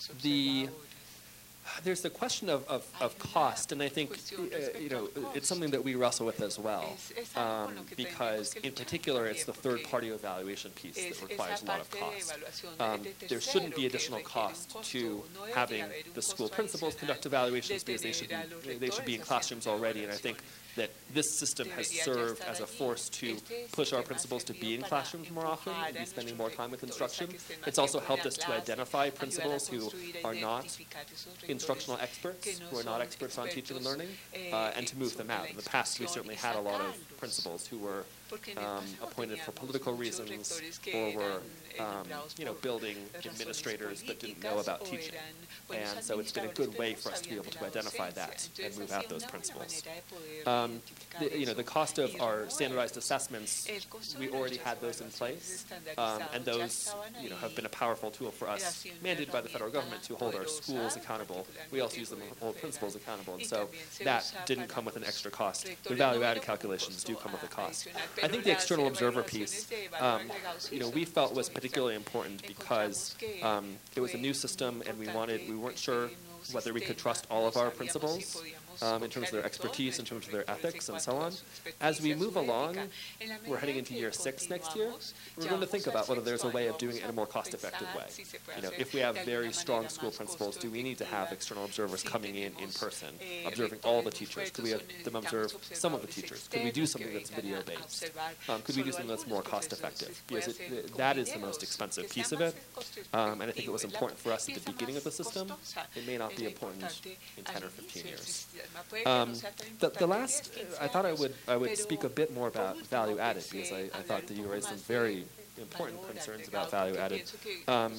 the There's the question of, of, of cost, and I think uh, you know it's something that we wrestle with as well, um, because in particular it's the third-party evaluation piece that requires a lot of cost. Um, there shouldn't be additional cost to having the school principals conduct evaluations because they should be, they should be in classrooms already, and I think that this system has served as a force to push our principals to be in classrooms more often and be spending more time with instruction. It's also helped us to identify principals who are not instructional experts, who are not experts on teaching and learning, uh, and to move them out. In the past, we certainly had a lot of principals who were um, appointed for political reasons or were um, you know, building administrators that didn't know about teaching. And so it's been a good way for us to be able to identify that and move out those principals. Um, the, you know, the cost of our standardized assessments, we already had those in place, um, and those you know, have been a powerful tool for us, mandated by the federal government to hold our schools accountable. We also use them to hold principals accountable, and so that didn't come with an extra cost. The value-added calculations do come with a cost. I think the external observer piece, um, you know, we felt was particularly important because um, it was a new system, and we wanted, we weren't sure whether we could trust all of our principals um, in terms of their expertise, in terms of their ethics, and so on. As we move along, we're heading into year six next year, we're going to think about whether there's a way of doing it in a more cost-effective way. You know, if we have very strong school principals, do we need to have external observers coming in in person, observing all the teachers? Could we have them observe some of the teachers? Could we do something that's video-based? Um, could we do something that's more cost-effective? Because it, that is the most expensive piece of it, um, and I think it was important for us at the beginning of the system. It may not be important in ten or fifteen years. Um, the, the last, I thought I would I would speak a bit more about value added, because I, I thought that you raised some very important concerns about value added. Um,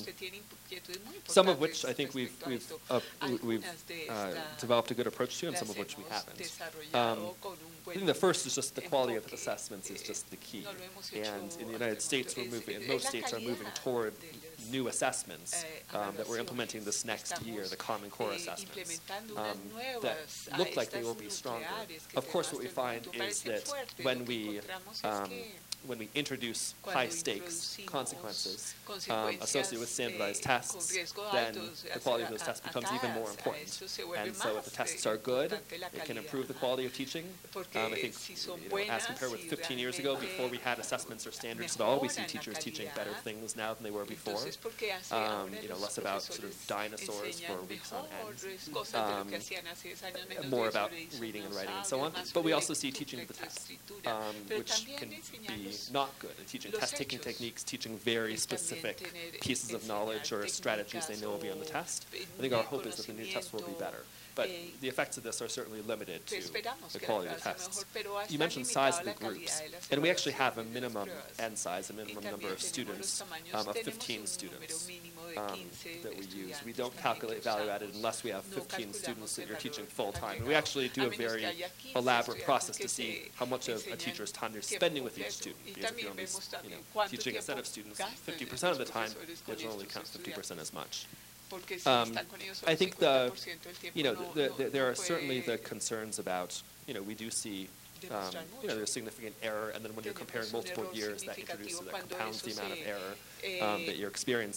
some of which I think we've we've uh, we've uh, developed a good approach to, and some of which we haven't. Um, I think the first is just the quality of assessments is just the key, and in the United States, we're moving, and most states are moving toward new assessments um, that we're implementing this next year, the Common Core assessments, um, that look like they will be stronger. Of course, what we find is that when we um, when we introduce high-stakes consequences um, associated with standardized tests, then the quality of those tests becomes even more important. And so if the tests are good, it can improve the quality of teaching. Um, I think, you know, as compared with fifteen years ago, before we had assessments or standards at all, we see teachers teaching better things now than they were before. Um, you know, less about sort of dinosaurs for weeks on end, um, more about reading and writing and so on. But we also see teaching the test, um, which can be not good, and teaching test-taking techniques, teaching very specific pieces of knowledge or strategies they know will be on the test. I think our hope is that the new test will be better. But the effects of this are certainly limited to the quality of the tests. You mentioned size of the groups, and we actually have a minimum N size, a minimum number of students, um, of fifteen students um, that we use. We don't calculate value added unless we have fifteen students that you're teaching full-time. And we actually do a very elaborate process to see how much of a teacher's time you're spending with each student. Because if you're only you know, teaching a set of students fifty percent of the time, you'll only count fifty percent as much. Um, I think the, you know, the, the, there are certainly the concerns about, you know, we do see, um, you know, there's significant error, and then when you're comparing multiple years, that introduces, that compounds the amount of error um, that you're experiencing.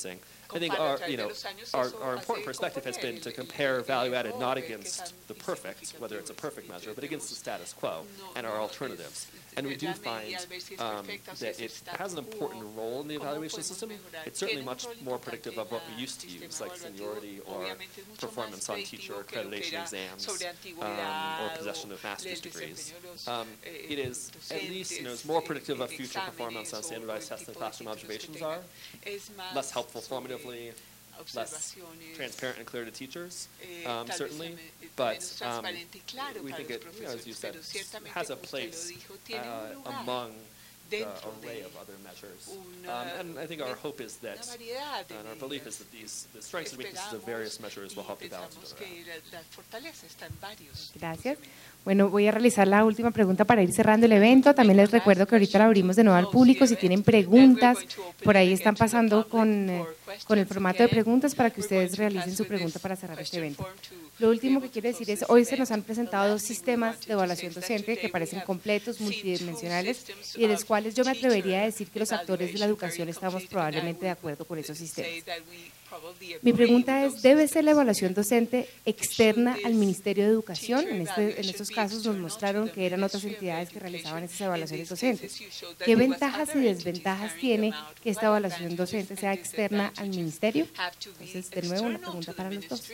I think our, you know, our, our important perspective has been to compare value added not against the perfect, whether it's a perfect measure, but against the status quo and our alternatives. And we do find um, that it has an important role in the evaluation system. It's certainly much more predictive of what we used to use, like seniority or performance on teacher accreditation exams, um, or possession of master's degrees. Um, it is at least, you know, it's more predictive of future performance on standardized tests than classroom observations are, less helpful formatively, less transparent and clear to teachers, um, certainly, but um, we think it, you know, as you said, has a place uh, among the array of other measures. Um, and I think our hope is that, and our belief is that these the strengths and weaknesses of various measures will help to balance each other out. Gracias. Bueno, voy a realizar la última pregunta para ir cerrando el evento. También les recuerdo que ahorita la abrimos de nuevo al público. Si tienen preguntas, por ahí están pasando con, eh, con el formato de preguntas para que ustedes realicen su pregunta para cerrar este evento. Lo último que quiero decir es, hoy se nos han presentado dos sistemas de evaluación docente que parecen completos, multidimensionales, y de los cuales yo me atrevería a decir que los actores de la educación estamos probablemente de acuerdo con esos sistemas. Mi pregunta es, ¿debe ser la evaluación docente externa al Ministerio de Educación? En, este, en estos casos nos mostraron que eran otras entidades que realizaban esas evaluaciones docentes. ¿Qué ventajas y desventajas tiene que esta evaluación docente sea externa al Ministerio? Entonces, de nuevo, una pregunta para los dos.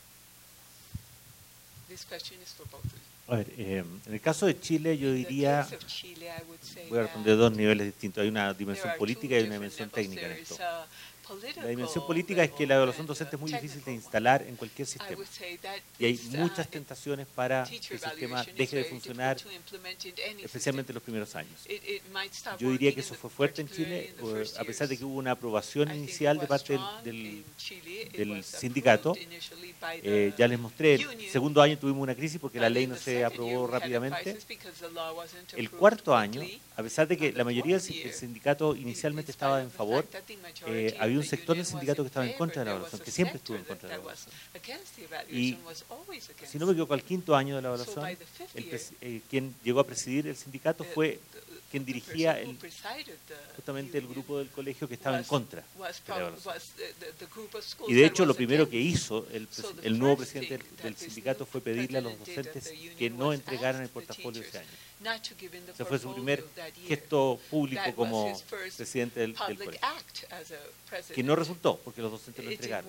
A ver, eh, en el caso de Chile yo diría, voy a responder de dos niveles distintos. Hay una dimensión política y una dimensión técnica en esto. La dimensión política es que la evaluación docente es muy difícil de instalar en cualquier sistema y hay muchas tentaciones para que el sistema deje de funcionar, especialmente en los primeros años. Yo diría que eso fue fuerte en Chile, a pesar de que hubo una aprobación inicial de parte del, del, del sindicato. Eh, ya les mostré, el segundo año tuvimos una crisis porque la ley no se aprobó rápidamente. El cuarto año, a pesar de que la mayoría del sindicato inicialmente estaba en favor, eh, había un sector del sindicato que estaba en contra de la evaluación, que siempre estuvo en contra de la evaluación. Y si no me equivoco, al quinto año de la evaluación, el, eh, quien llegó a presidir el sindicato fue quien dirigía el, justamente el grupo del colegio que estaba en contra de la evaluación. Y de hecho lo primero que hizo el, el nuevo presidente del, del sindicato fue pedirle a los docentes que no entregaran el portafolio ese año. Ese fue su primer gesto público como presidente del, del colegio, que no resultó porque los docentes lo entregaron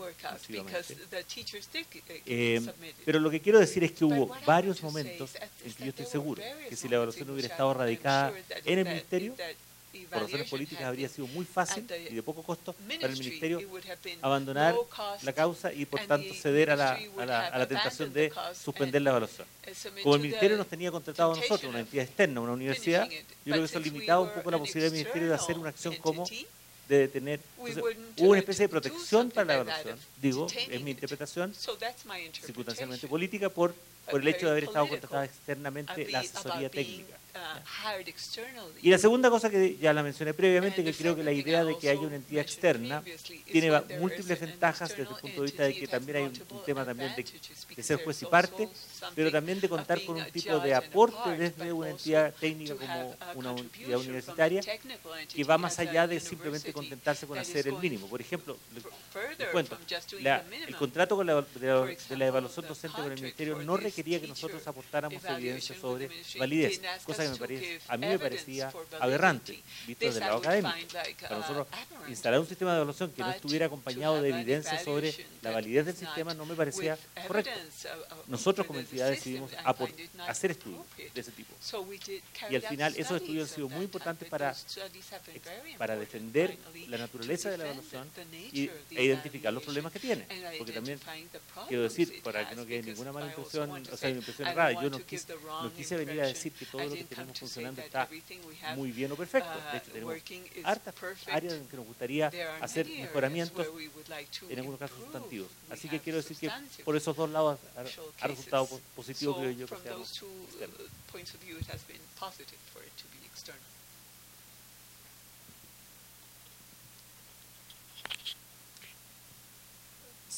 eh, pero lo que quiero decir es que hubo varios momentos en que yo estoy seguro que si la evaluación hubiera estado radicada en el ministerio, por razones políticas habría sido muy fácil y de poco costo para el ministerio abandonar la causa y por tanto ceder a la, a la, a la tentación de suspender la evaluación. Como el ministerio nos tenía contratado a nosotros, una entidad externa, una universidad, yo creo que eso limitaba un poco la posibilidad del ministerio de hacer una acción como de detener. Entonces, hubo una especie de protección para la evaluación, digo, es mi interpretación, circunstancialmente política, por, por el hecho de haber estado contratada externamente la asesoría técnica. Y la segunda cosa que ya la mencioné previamente, que creo que la idea de que haya una entidad externa tiene múltiples ventajas desde el punto de vista de que también hay un, un tema también de, de ser juez y parte, pero también de contar con un tipo de aporte desde una entidad técnica como una entidad universitaria que va más allá de simplemente contentarse con hacer el mínimo. Por ejemplo, les, les cuento, la, el contrato con la, de, la, de la evaluación docente con el ministerio no requería que nosotros aportáramos evidencia sobre validez, cosa que me parece, a mí me parecía aberrante, visto desde el lado académico. Para nosotros, instalar un sistema de evaluación que no estuviera acompañado de evidencia sobre la validez del sistema no me parecía correcto. Nosotros como entidad decidimos hacer estudios de ese tipo. Y al final esos estudios han sido muy importantes para, para defender la naturaleza de la evaluación y, e identificar los problemas que tiene. Porque también, quiero decir, para que no quede ninguna mala impresión, o sea, mi impresión errada, yo no quise, no quise venir a decir que todo lo que tenemos funcionando está muy bien o perfecto. De hecho, tenemos hartas áreas en que nos gustaría hacer mejoramientos, en algunos casos sustantivos. Así que quiero decir que por esos dos lados ha, ha resultado positivo, creo yo, que sea externo.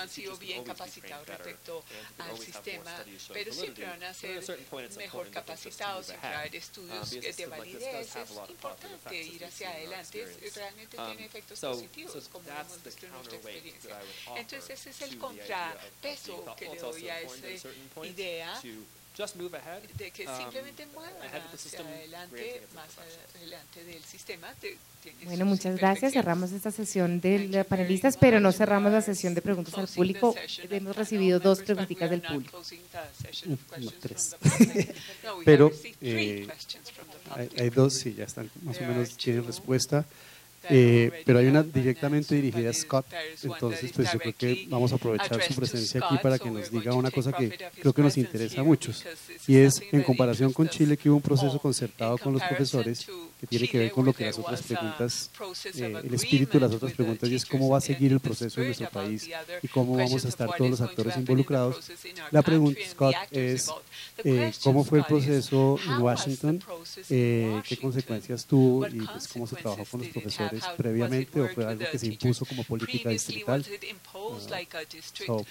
han sido bien capacitados respecto al sistema, pero siempre van a ser mejor capacitados, siempre va a haber estudios de validez. Es importante ir hacia adelante, es, realmente tiene efectos positivos, como hemos visto en nuestra experiencia. Entonces ese es el contrapeso que le doy a esa idea de que simplemente muevan hacia adelante, más adelante del sistema. Bueno, muchas gracias. Cerramos esta sesión de panelistas, pero no cerramos la sesión de preguntas al público. Hemos recibido dos preguntitas del público. No, tres. Pero eh, hay, hay dos, sí, ya están, más o menos tienen respuesta. Eh, pero hay una directamente dirigida a Scott, entonces pues yo creo que vamos a aprovechar su presencia aquí para que nos diga una cosa que creo que nos interesa a muchos, y es en comparación con Chile, que hubo un proceso concertado con los profesores que tiene que ver con lo que las otras preguntas, eh, el espíritu de las otras preguntas, y es cómo va a seguir el proceso en nuestro país y cómo vamos a estar todos los actores involucrados. La pregunta, Scott, es eh, cómo fue el proceso en Washington, eh, qué consecuencias tuvo y pues, cómo se trabajó con los profesores previamente, o fue algo que se impuso como política distrital. Uh, so,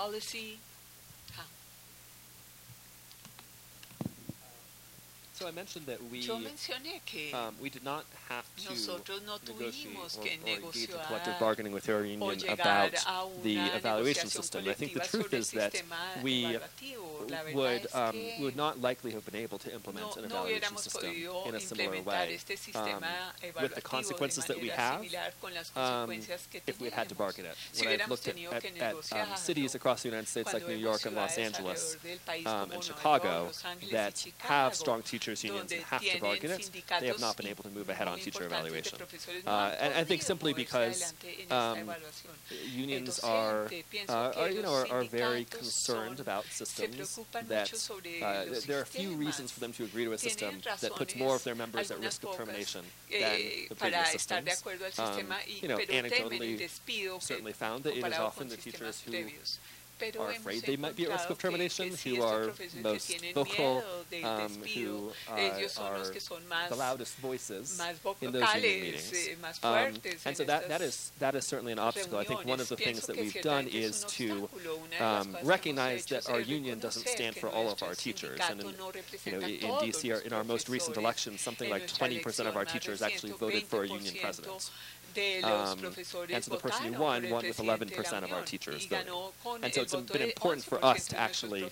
So I mentioned that we, Yo mencioné que um, we did not have to nosotros no tuvimos que negociar collective bargaining with our union about the evaluation system. I think the truth is that we would, um, we would not likely have been able to implement an evaluation system in a similar way um, with the consequences that we have um, if we had had to bargain it. When I've looked at, at, at um, cities across the United States like New York and Los Angeles um, and Chicago that have strong teachers unions and have to bargain it, they have not been able to move ahead on teacher evaluation. Uh, and I think simply because um, unions are, uh, are, you know, are, are very concerned about systems that uh, there are a few reasons for them to agree to a system that puts more of their members at risk of termination than the previous systems. Um, you know, anecdotally, certainly found that it is often the teachers who are afraid they might be at risk of termination, who are most vocal, um, who uh, are the loudest voices in those union meetings. Um, and so that, that, is, that is certainly an obstacle. I think one of the things that we've done is to um, recognize that our union doesn't stand for all of our teachers. And in, you know, in D C, in our most recent election, something like twenty percent of our teachers actually voted for a union president. Um, and so the person who won won with eleven percent of our teachers voting. And so it's been important for us to actually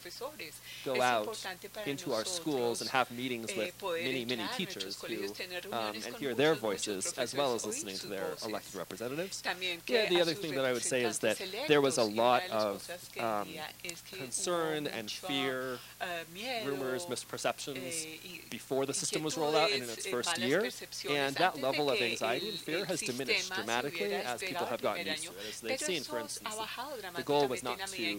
go out into our schools and have meetings with many, many teachers who, um, and hear their voices as well as listening to their elected representatives. Yeah, the other thing that I would say is that there was a lot of um, concern and fear, rumors, misperceptions before the system was rolled out and in its first year. And that level of anxiety and fear has diminished dramatically as people have gotten used to it. As they've seen, for instance, the goal was not to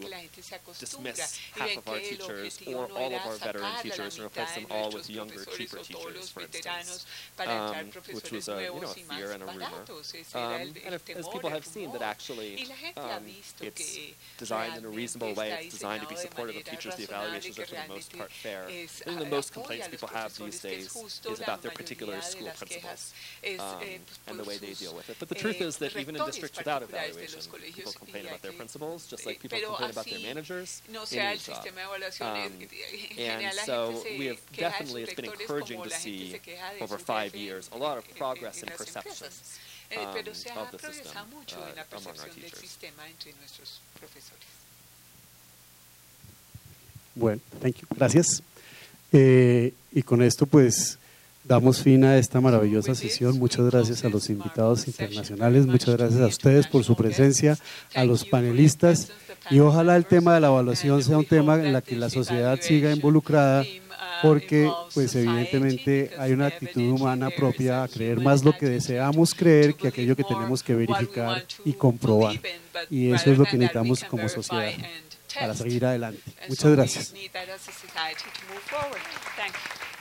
dismiss half of our teachers or all of our veteran teachers and replace them all with younger, cheaper teachers, for instance, um, which was a, you know, a fear and a rumor. Um, and if, as people have seen, that actually um, it's designed in a reasonable way, it's designed to be supportive of teachers, the evaluations are for the most part fair. I think the most complaints people have these days is about their particular school principals um, and the way they deal with it. But the truth is that even in districts without evaluation, people complain about their principals, just like people complain about their managers in any job. Um, and so we have definitely, it's been encouraging to see over five years a lot of progress in perception um, of the system uh, among our teachers. Bueno, thank you. Gracias. Eh, y con esto pues damos fin a esta maravillosa sesión. Muchas gracias a los invitados internacionales, muchas gracias a ustedes por su presencia, a los panelistas, y ojalá el tema de la evaluación sea un tema en el que la sociedad siga involucrada, porque pues evidentemente hay una actitud humana propia a creer más lo que deseamos creer que aquello que tenemos que verificar y comprobar, y eso es lo que necesitamos como sociedad para seguir adelante. Muchas gracias.